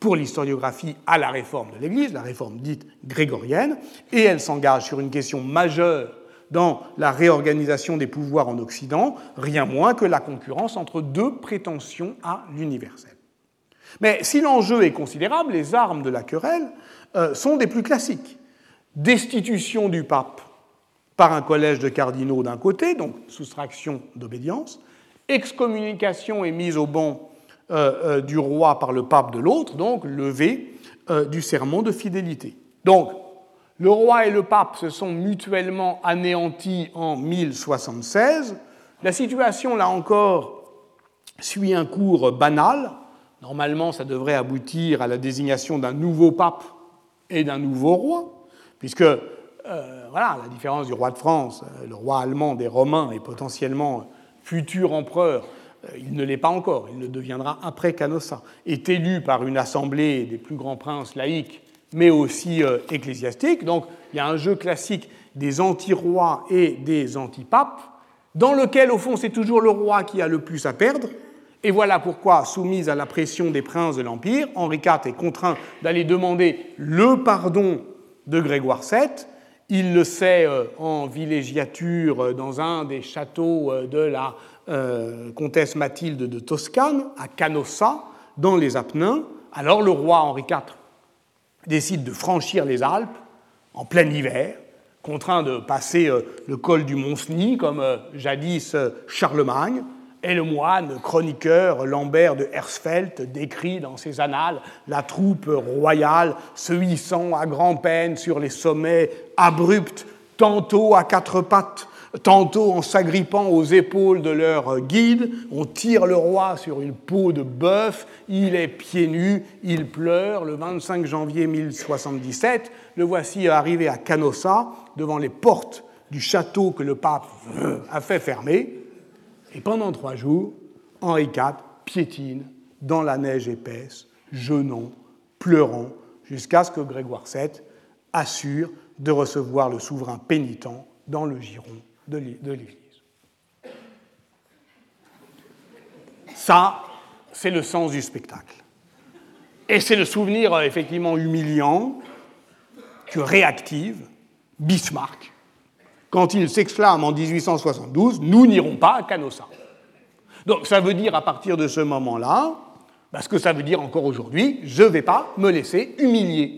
pour l'historiographie à la réforme de l'Église, la réforme dite grégorienne, et elle s'engage sur une question majeure dans la réorganisation des pouvoirs en Occident, rien moins que la concurrence entre deux prétentions à l'universel. Mais si l'enjeu est considérable, les armes de la querelle euh, sont des plus classiques. Destitution du pape par un collège de cardinaux d'un côté, donc soustraction d'obédience, excommunication et mise au ban euh, euh, du roi par le pape de l'autre, donc levée euh, du serment de fidélité. Donc, le roi et le pape se sont mutuellement anéantis en mille soixante-seize. La situation, là encore, suit un cours banal. Normalement, ça devrait aboutir à la désignation d'un nouveau pape et d'un nouveau roi, puisque, euh, voilà, la différence du roi de France, le roi allemand des Romains et potentiellement futur empereur, euh, il ne l'est pas encore, il le deviendra après Canossa, est élu par une assemblée des plus grands princes laïcs, mais aussi euh, ecclésiastiques. Donc, il y a un jeu classique des anti-rois et des anti-papes, dans lequel, au fond, c'est toujours le roi qui a le plus à perdre. Et voilà pourquoi, soumise à la pression des princes de l'Empire, Henri quatre est contraint d'aller demander le pardon de Grégoire sept. Il le sait en villégiature dans un des châteaux de la euh, comtesse Mathilde de Toscane, à Canossa, dans les Apennins. Alors le roi Henri quatre décide de franchir les Alpes en plein hiver, contraint de passer le col du Mont-Cenis, comme jadis Charlemagne. Et le moine chroniqueur Lambert de Hersfeld décrit dans ses annales la troupe royale se hissant à grand-peine sur les sommets abrupts, tantôt à quatre pattes, tantôt en s'agrippant aux épaules de leur guide. On tire le roi sur une peau de bœuf, il est pieds nus, il pleure. Le vingt-cinq janvier mille soixante-dix-sept, le voici arrivé à Canossa, devant les portes du château que le pape a fait fermer. Et pendant trois jours, Henri quatre piétine dans la neige épaisse, jeûnant, pleurant, jusqu'à ce que Grégoire sept assure de recevoir le souverain pénitent dans le giron de l'Église. Ça, c'est le sens du spectacle. Et c'est le souvenir effectivement humiliant que réactive Bismarck quand il s'exclame en dix-huit cent soixante-douze « Nous n'irons pas à Canossa ». Donc ça veut dire à partir de ce moment-là, parce que ça veut dire encore aujourd'hui, je ne vais pas me laisser humilier.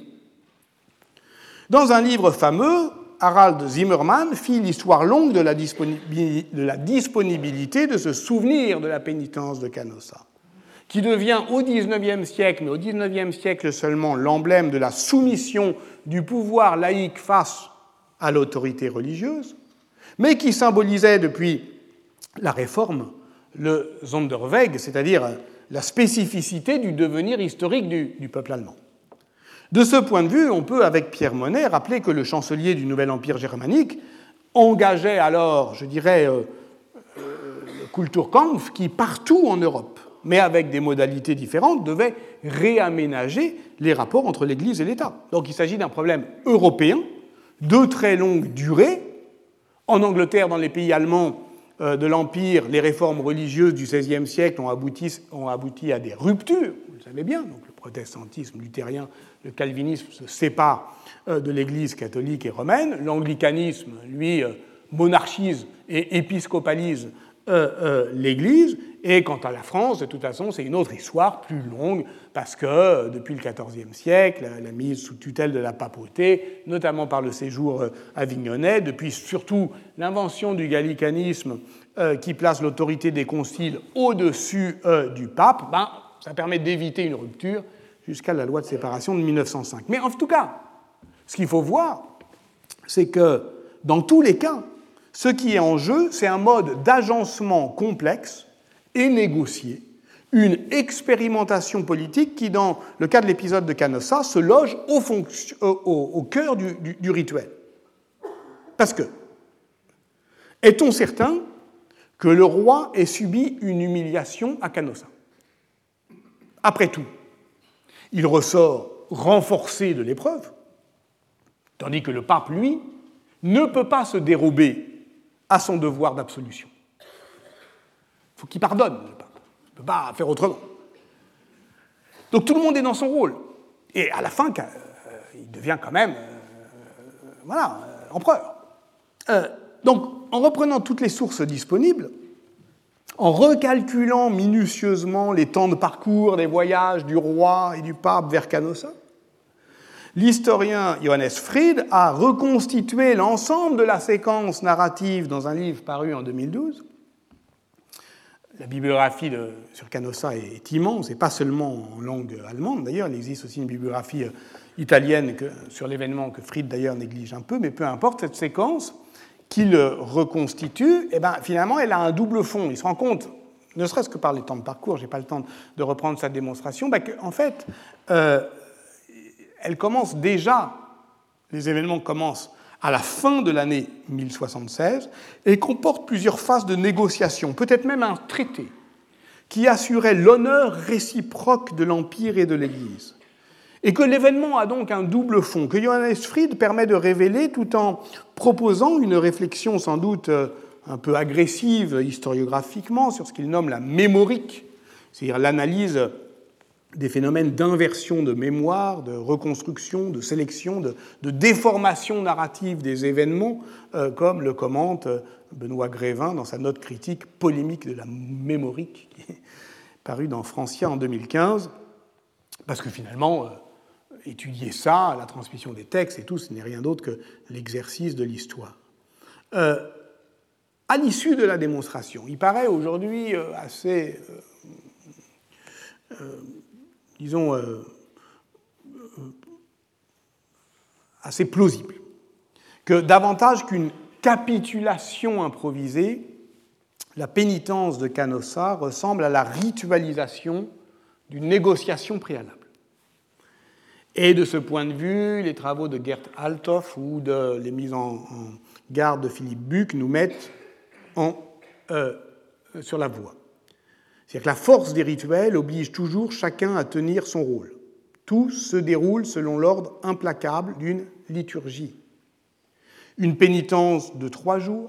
Dans un livre fameux, Harald Zimmermann fit l'histoire longue de la, disponibilité, de la disponibilité de ce souvenir de la pénitence de Canossa, qui devient au dix-neuvième siècle, mais au dix-neuvième siècle seulement, l'emblème de la soumission du pouvoir laïque face à l'autorité religieuse, mais qui symbolisait depuis la Réforme le Sonderweg, c'est-à-dire la spécificité du devenir historique du, du peuple allemand. De ce point de vue, on peut, avec Pierre Monet, rappeler que le chancelier du nouvel empire germanique engageait alors, je dirais, euh, euh, le Kulturkampf, qui partout en Europe, mais avec des modalités différentes, devait réaménager les rapports entre l'Église et l'État. Donc il s'agit d'un problème européen, de très longue durée. En Angleterre, dans les pays allemands euh, de l'Empire, les réformes religieuses du seizième siècle ont abouti, ont abouti à des ruptures, vous le savez bien. Donc, le protestantisme luthérien, le calvinisme se séparent euh, de l'Église catholique et romaine. L'anglicanisme, lui, euh, monarchise et épiscopalise euh, euh, l'Église. Et quant à la France, de toute façon, c'est une autre histoire plus longue, parce que depuis le quatorzième siècle, la, la mise sous tutelle de la papauté, notamment par le séjour euh, avignonnais, depuis surtout l'invention du gallicanisme euh, qui place l'autorité des conciles au-dessus euh, du pape, ben, ça permet d'éviter une rupture jusqu'à la loi de séparation de mille neuf cent cinq. Mais en tout cas, ce qu'il faut voir, c'est que dans tous les cas, ce qui est en jeu, c'est un mode d'agencement complexe et négocié, une expérimentation politique qui, dans le cas de l'épisode de Canossa, se loge au, fonction, au, au cœur du, du, du rituel. Parce que, est-on certain que le roi ait subi une humiliation à Canossa? Après tout, il ressort renforcé de l'épreuve, tandis que le pape, lui, ne peut pas se dérober à son devoir d'absolution. Il faut qu'il pardonne, le pape. Il ne peut pas faire autrement. Donc tout le monde est dans son rôle. Et à la fin, euh, il devient quand même euh, voilà, euh, empereur. Euh, donc, en reprenant toutes les sources disponibles, en recalculant minutieusement les temps de parcours des voyages du roi et du pape vers Canossa, l'historien Johannes Fried a reconstitué l'ensemble de la séquence narrative dans un livre paru en deux mille douze. La bibliographie de, sur Canossa est, est immense, et pas seulement en langue allemande d'ailleurs, il existe aussi une bibliographie italienne que, sur l'événement que Fried d'ailleurs néglige un peu, mais peu importe, cette séquence qu'il reconstitue, eh ben, finalement elle a un double fond. Il se rend compte, ne serait-ce que par les temps de parcours, je n'ai pas le temps de reprendre sa démonstration, ben, qu'en fait, euh, elle commence déjà, les événements commencent à la fin de l'année mille soixante-seize et comporte plusieurs phases de négociation, peut-être même un traité, qui assurait l'honneur réciproque de l'Empire et de l'Église. Et que l'événement a donc un double fond, que Johannes Fried permet de révéler tout en proposant une réflexion sans doute un peu agressive historiographiquement sur ce qu'il nomme la mémorique, c'est-à-dire l'analyse des phénomènes d'inversion de mémoire, de reconstruction, de sélection, de, de déformation narrative des événements, euh, comme le commente Benoît Grévin dans sa note critique polémique de la mémorique, qui est parue dans Francia en deux mille quinze, parce que finalement, euh, étudier ça, la transmission des textes et tout, ce n'est rien d'autre que l'exercice de l'histoire. Euh, à l'issue de la démonstration, il paraît aujourd'hui euh, assez... Euh, euh, disons, euh, euh, assez plausible, que davantage qu'une capitulation improvisée, la pénitence de Canossa ressemble à la ritualisation d'une négociation préalable. Et de ce point de vue, les travaux de Gerd Althoff ou de, les mises en, en garde de Philippe Buck nous mettent en, euh, sur la voie. C'est-à-dire que la force des rituels oblige toujours chacun à tenir son rôle. Tout se déroule selon l'ordre implacable d'une liturgie. Une pénitence de trois jours,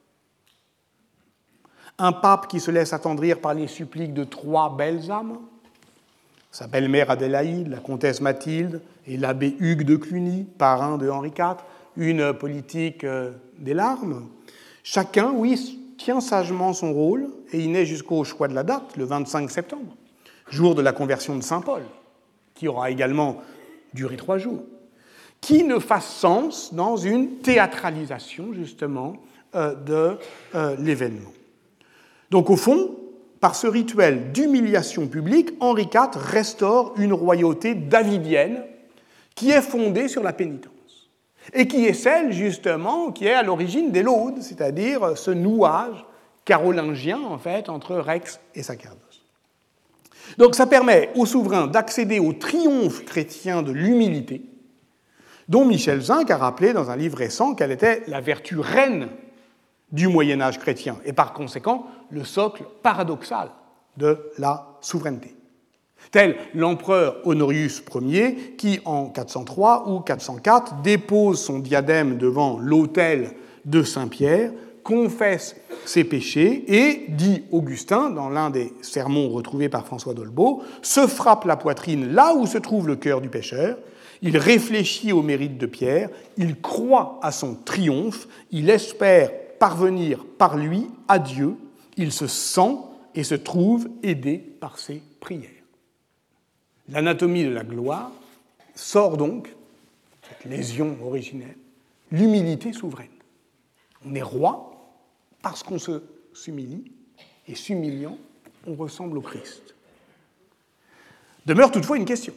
un pape qui se laisse attendrir par les suppliques de trois belles âmes, sa belle-mère Adélaïde, la comtesse Mathilde et l'abbé Hugues de Cluny, parrain de Henri quatre, une politique des larmes. Chacun, oui, tient sagement son rôle, et il n'est jusqu'au choix de la date, le vingt-cinq septembre, jour de la conversion de saint Paul, qui aura également duré trois jours, qui ne fasse sens dans une théâtralisation, justement, euh, de euh, l'événement. Donc, au fond, par ce rituel d'humiliation publique, Henri quatre restaure une royauté davidienne qui est fondée sur la pénitence. Et qui est celle, justement, qui est à l'origine des laudes, c'est-à-dire ce nouage carolingien, en fait, entre Rex et Sacerdos. Donc ça permet au souverain d'accéder au triomphe chrétien de l'humilité, dont Michel Zinc a rappelé dans un livre récent qu'elle était la vertu reine du Moyen-Âge chrétien, et par conséquent le socle paradoxal de la souveraineté. Tel l'empereur Honorius Ier qui, en quatre cent trois ou quatre cent quatre, dépose son diadème devant l'autel de Saint-Pierre, confesse ses péchés et, dit Augustin, dans l'un des sermons retrouvés par François d'Olbeau, se frappe la poitrine là où se trouve le cœur du pécheur, il réfléchit au mérite de Pierre, il croit à son triomphe, il espère parvenir par lui à Dieu, il se sent et se trouve aidé par ses prières. L'anatomie de la gloire sort donc, cette lésion originelle, l'humilité souveraine. On est roi parce qu'on se s'humilie, et s'humiliant, on ressemble au Christ. Demeure toutefois une question.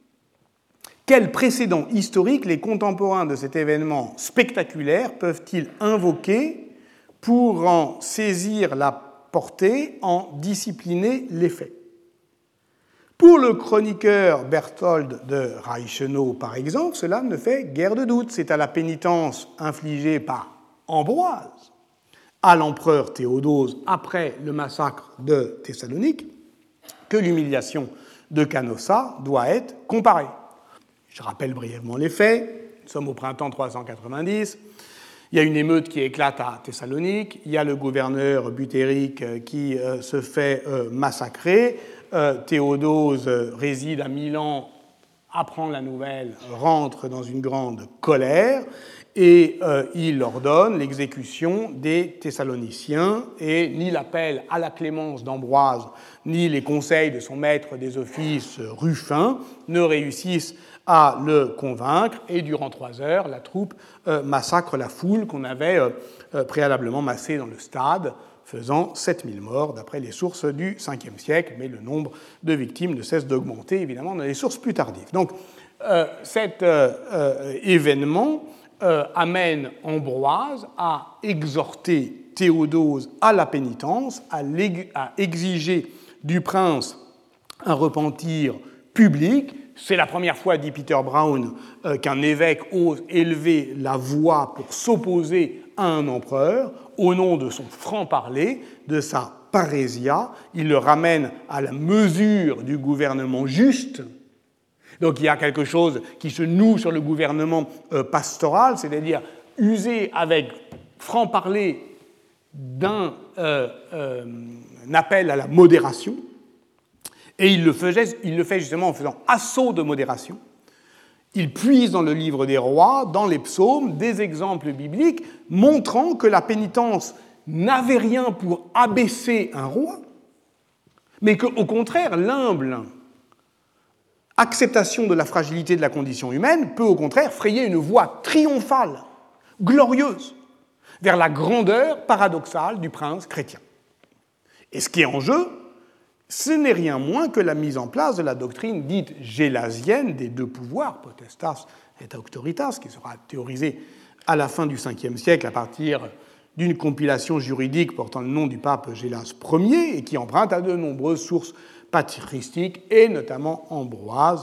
Quel précédent historique les contemporains de cet événement spectaculaire peuvent-ils invoquer pour en saisir la portée, en discipliner l'effet ? Pour le chroniqueur Berthold de Reichenau, par exemple, cela ne fait guère de doute. C'est à la pénitence infligée par Ambroise à l'empereur Théodose après le massacre de Thessalonique que l'humiliation de Canossa doit être comparée. Je rappelle brièvement les faits. Nous sommes au printemps trois cent quatre-vingt-dix. Il y a une émeute qui éclate à Thessalonique. Il y a le gouverneur Butéric qui se fait massacrer. euh, Théodose réside à Milan, apprend la nouvelle, rentre dans une grande colère, et euh, il ordonne l'exécution des Thessaloniciens, et ni l'appel à la clémence d'Ambroise, ni les conseils de son maître des offices Ruffin ne réussissent à le convaincre, et durant trois heures, la troupe euh, massacre la foule qu'on avait euh, euh, préalablement massée dans le stade, faisant sept mille morts d'après les sources du cinquième siècle, mais le nombre de victimes ne cesse d'augmenter, évidemment, dans les sources plus tardives. Donc, euh, cet euh, euh, événement euh, amène Ambroise à exhorter Théodose à la pénitence, à, à exiger du prince un repentir public. C'est la première fois, dit Peter Brown, euh, qu'un évêque ose élever la voix pour s'opposer à un empereur au nom de son franc-parler, de sa parésia. Il le ramène à la mesure du gouvernement juste. Donc il y a quelque chose qui se noue sur le gouvernement euh, pastoral, c'est-à-dire user avec franc-parler d'un euh, euh, appel à la modération. Et il le, faisait, il le fait justement en faisant assaut de modération. Il puise dans le livre des rois, dans les psaumes, des exemples bibliques montrant que la pénitence n'avait rien pour abaisser un roi, mais qu'au contraire, l'humble acceptation de la fragilité de la condition humaine peut au contraire frayer une voie triomphale, glorieuse, vers la grandeur paradoxale du prince chrétien. Et ce qui est en jeu, ce n'est rien moins que la mise en place de la doctrine dite gélasienne des deux pouvoirs, potestas et auctoritas, qui sera théorisée à la fin du cinquième siècle à partir d'une compilation juridique portant le nom du pape Gélas Ier et qui emprunte à de nombreuses sources patristiques et notamment Ambroise,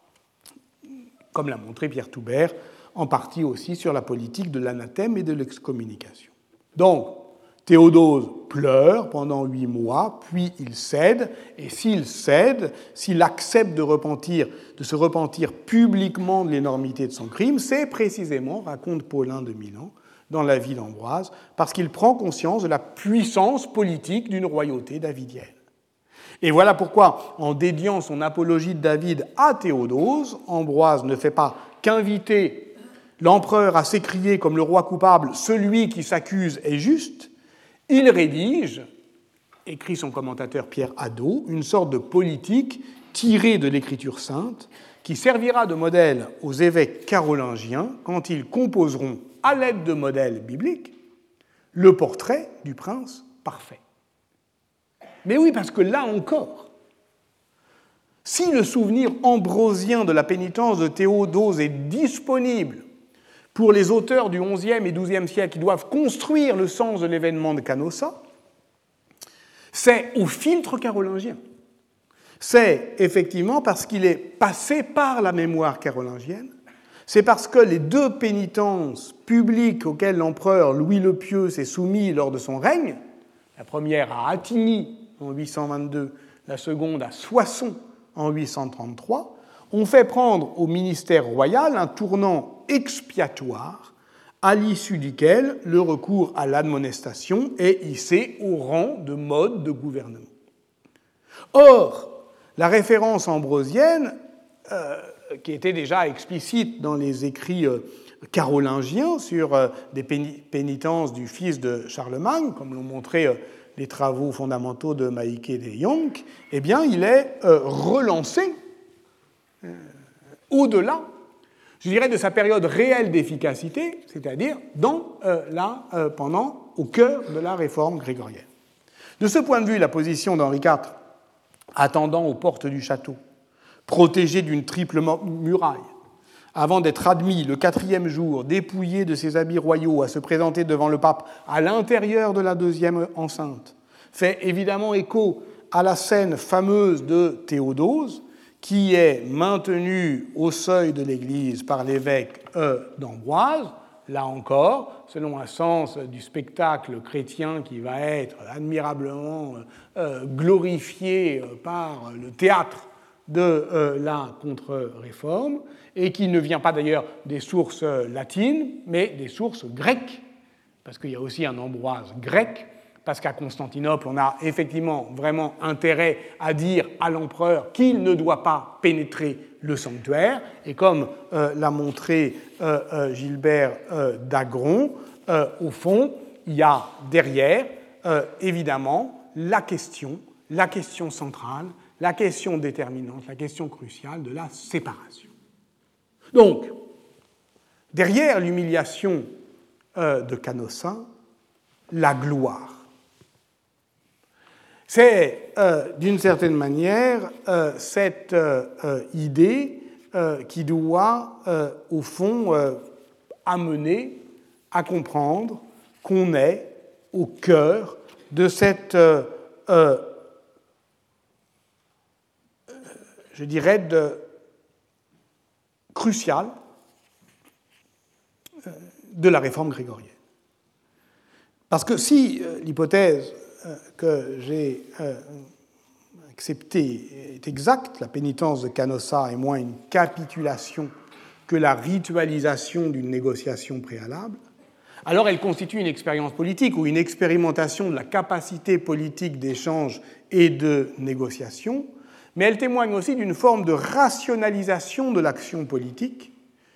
comme l'a montré Pierre Toubert, en partie aussi sur la politique de l'anathème et de l'excommunication. Donc, Théodose pleure pendant huit mois, puis il cède, et s'il cède, s'il accepte de repentir, de se repentir publiquement de l'énormité de son crime, c'est précisément, raconte Paulin de Milan, dans la vie d'Ambroise, parce qu'il prend conscience de la puissance politique d'une royauté davidienne. Et voilà pourquoi, en dédiant son apologie de David à Théodose, Ambroise ne fait pas qu'inviter l'empereur à s'écrier comme le roi coupable « Celui qui s'accuse est juste », il rédige, écrit son commentateur Pierre Hadot, une sorte de politique tirée de l'Écriture sainte qui servira de modèle aux évêques carolingiens quand ils composeront, à l'aide de modèles bibliques, le portrait du prince parfait. Mais oui, parce que là encore, si le souvenir ambrosien de la pénitence de Théodose est disponible pour les auteurs du onzième et douzième siècle qui doivent construire le sens de l'événement de Canossa, c'est au filtre carolingien. C'est effectivement parce qu'il est passé par la mémoire carolingienne, c'est parce que les deux pénitences publiques auxquelles l'empereur Louis le Pieux s'est soumis lors de son règne, la première à Attigny en huit cent vingt-deux, la seconde à Soissons en huit cent trente-trois, ont fait prendre au ministère royal un tournant expiatoire à l'issue duquel le recours à l'admonestation est hissé au rang de mode de gouvernement. Or, la référence ambrosienne, euh, qui était déjà explicite dans les écrits euh, carolingiens sur euh, des pénitences du fils de Charlemagne, comme l'ont montré euh, les travaux fondamentaux de Maïké de Jonck, eh bien, il est euh, relancé euh, au-delà, je dirais, de sa période réelle d'efficacité, c'est-à-dire dans, euh, la, euh, pendant, au cœur de la réforme grégorienne. De ce point de vue, la position d'Henri quatre, attendant aux portes du château, protégé d'une triple muraille, avant d'être admis le quatrième jour, dépouillé de ses habits royaux, à se présenter devant le pape à l'intérieur de la deuxième enceinte, fait évidemment écho à la scène fameuse de Théodose, qui est maintenue au seuil de l'Église par l'évêque euh, d'Ambroise, là encore, selon un sens du spectacle chrétien qui va être admirablement euh, glorifié par le théâtre de euh, la contre-réforme, et qui ne vient pas d'ailleurs des sources latines, mais des sources grecques, parce qu'il y a aussi un Ambroise grec, parce qu'à Constantinople, on a effectivement vraiment intérêt à dire à l'empereur qu'il ne doit pas pénétrer le sanctuaire, et comme euh, l'a montré euh, euh, Gilbert euh, d'Agron, euh, au fond, il y a derrière, euh, évidemment, la question, la question centrale, la question déterminante, la question cruciale de la séparation. Donc, derrière l'humiliation euh, de Canossa, la gloire. C'est, euh, d'une certaine manière, euh, cette euh, euh, idée euh, qui doit, euh, au fond, euh, amener à comprendre qu'on est au cœur de cette, euh, euh, je dirais, de, cruciale euh, de la réforme grégorienne. Parce que si euh, l'hypothèse euh, que j'ai euh, acceptée est exacte, la pénitence de Canossa est moins une capitulation que la ritualisation d'une négociation préalable, alors elle constitue une expérience politique ou une expérimentation de la capacité politique d'échange et de négociation, mais elle témoigne aussi d'une forme de rationalisation de l'action politique,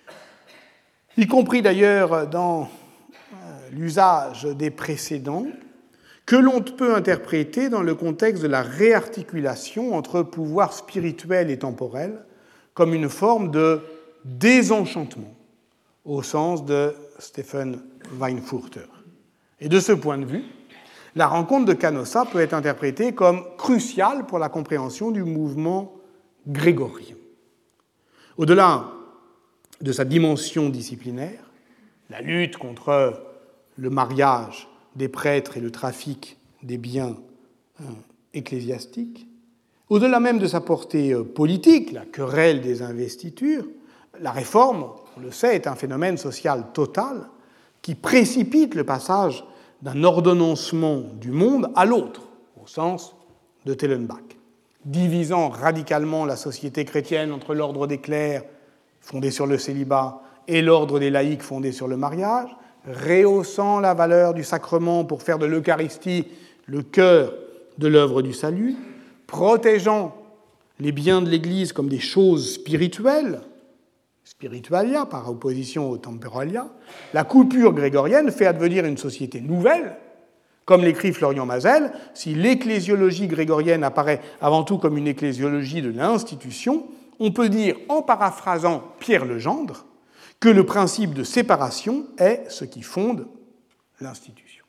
y compris d'ailleurs dans l'usage des précédents, que l'on peut interpréter dans le contexte de la réarticulation entre pouvoir spirituel et temporel comme une forme de désenchantement, au sens de Stephen Weinfurter. Et de ce point de vue, la rencontre de Canossa peut être interprétée comme cruciale pour la compréhension du mouvement grégorien. Au-delà de sa dimension disciplinaire, la lutte contre le mariage des prêtres et le trafic des biens euh, ecclésiastiques, au-delà même de sa portée euh, politique, la querelle des investitures, la réforme, on le sait, est un phénomène social total qui précipite le passage d'un ordonnancement du monde à l'autre, au sens de Tellenbach, divisant radicalement la société chrétienne entre l'ordre des clercs, fondé sur le célibat, et l'ordre des laïcs, fondé sur le mariage, rehaussant la valeur du sacrement pour faire de l'Eucharistie le cœur de l'œuvre du salut, protégeant les biens de l'Église comme des choses spirituelles, spiritualia par opposition au temporalia, la coupure grégorienne fait advenir une société nouvelle. Comme l'écrit Florian Mazel, si l'ecclésiologie grégorienne apparaît avant tout comme une ecclésiologie de l'institution, on peut dire, en paraphrasant Pierre Legendre, que le principe de séparation est ce qui fonde l'institution.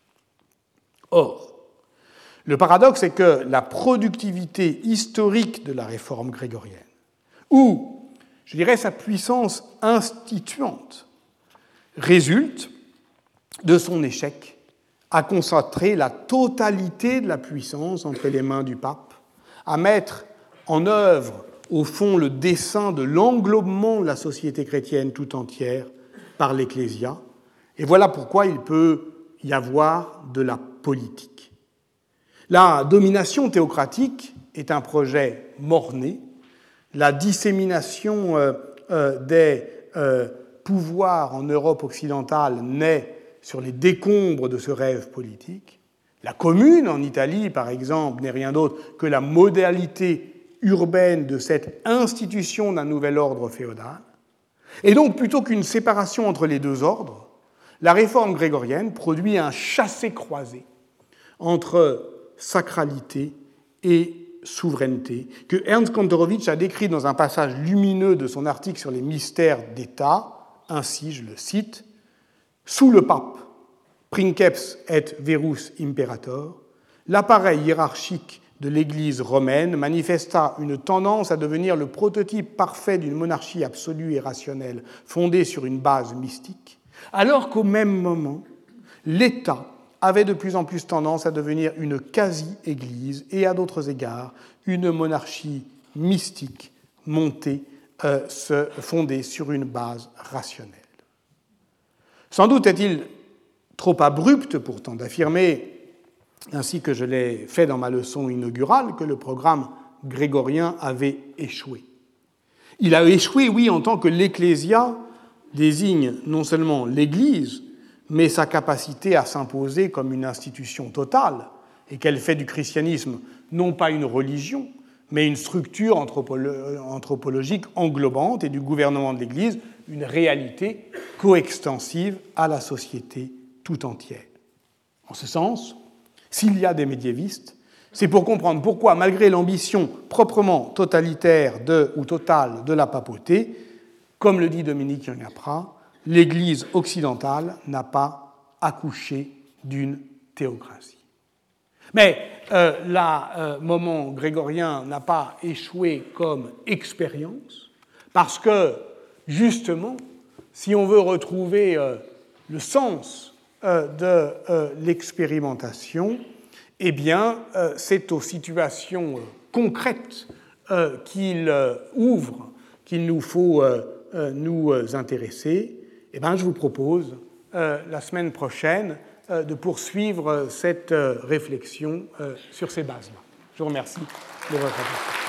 Or, le paradoxe est que la productivité historique de la réforme grégorienne, ou, je dirais, sa puissance instituante, résulte de son échec à concentrer la totalité de la puissance entre les mains du pape, à mettre en œuvre au fond le dessein de l'englobement de la société chrétienne tout entière par l'Ecclésia. Et voilà pourquoi il peut y avoir de la politique. La domination théocratique est un projet mort-né. La dissémination euh, euh, des euh, pouvoirs en Europe occidentale naît sur les décombres de ce rêve politique. La commune en Italie, par exemple, n'est rien d'autre que la modalité urbaine de cette institution d'un nouvel ordre féodal. Et donc, plutôt qu'une séparation entre les deux ordres, la réforme grégorienne produit un chassé-croisé entre sacralité et souveraineté, que Ernst Kantorowicz a décrit dans un passage lumineux de son article sur les mystères d'État, ainsi, je le cite, « Sous le pape, princeps et verus imperator, l'appareil hiérarchique de l'Église romaine manifesta une tendance à devenir le prototype parfait d'une monarchie absolue et rationnelle fondée sur une base mystique, alors qu'au même moment, l'État avait de plus en plus tendance à devenir une quasi-Église et, à d'autres égards, une monarchie mystique montée, euh, se, fondée sur une base rationnelle. Sans doute est-il trop abrupt pourtant d'affirmer, ainsi que je l'ai fait dans ma leçon inaugurale, que le programme grégorien avait échoué. Il a échoué, oui, en tant que l'Ecclésia désigne non seulement l'Église, mais sa capacité à s'imposer comme une institution totale, et qu'elle fait du christianisme non pas une religion, mais une structure anthropolo- anthropologique englobante, et du gouvernement de l'Église une réalité coextensive à la société tout entière. En ce sens, s'il y a des médiévistes, c'est pour comprendre pourquoi, malgré l'ambition proprement totalitaire de, ou totale de la papauté, comme le dit Dominique Young-Apra, l'Église occidentale n'a pas accouché d'une théocratie. Mais euh, le euh, moment grégorien n'a pas échoué comme expérience, parce que, justement, si on veut retrouver euh, le sens euh, de euh, l'expérimentation, eh bien, euh, c'est aux situations euh, concrètes euh, qu'il euh, ouvre qu'il nous faut euh, euh, nous euh, intéresser. Eh bien, je vous propose, euh, la semaine prochaine, euh, de poursuivre euh, cette euh, réflexion euh, sur ces bases-là. Je vous remercie de votre attention.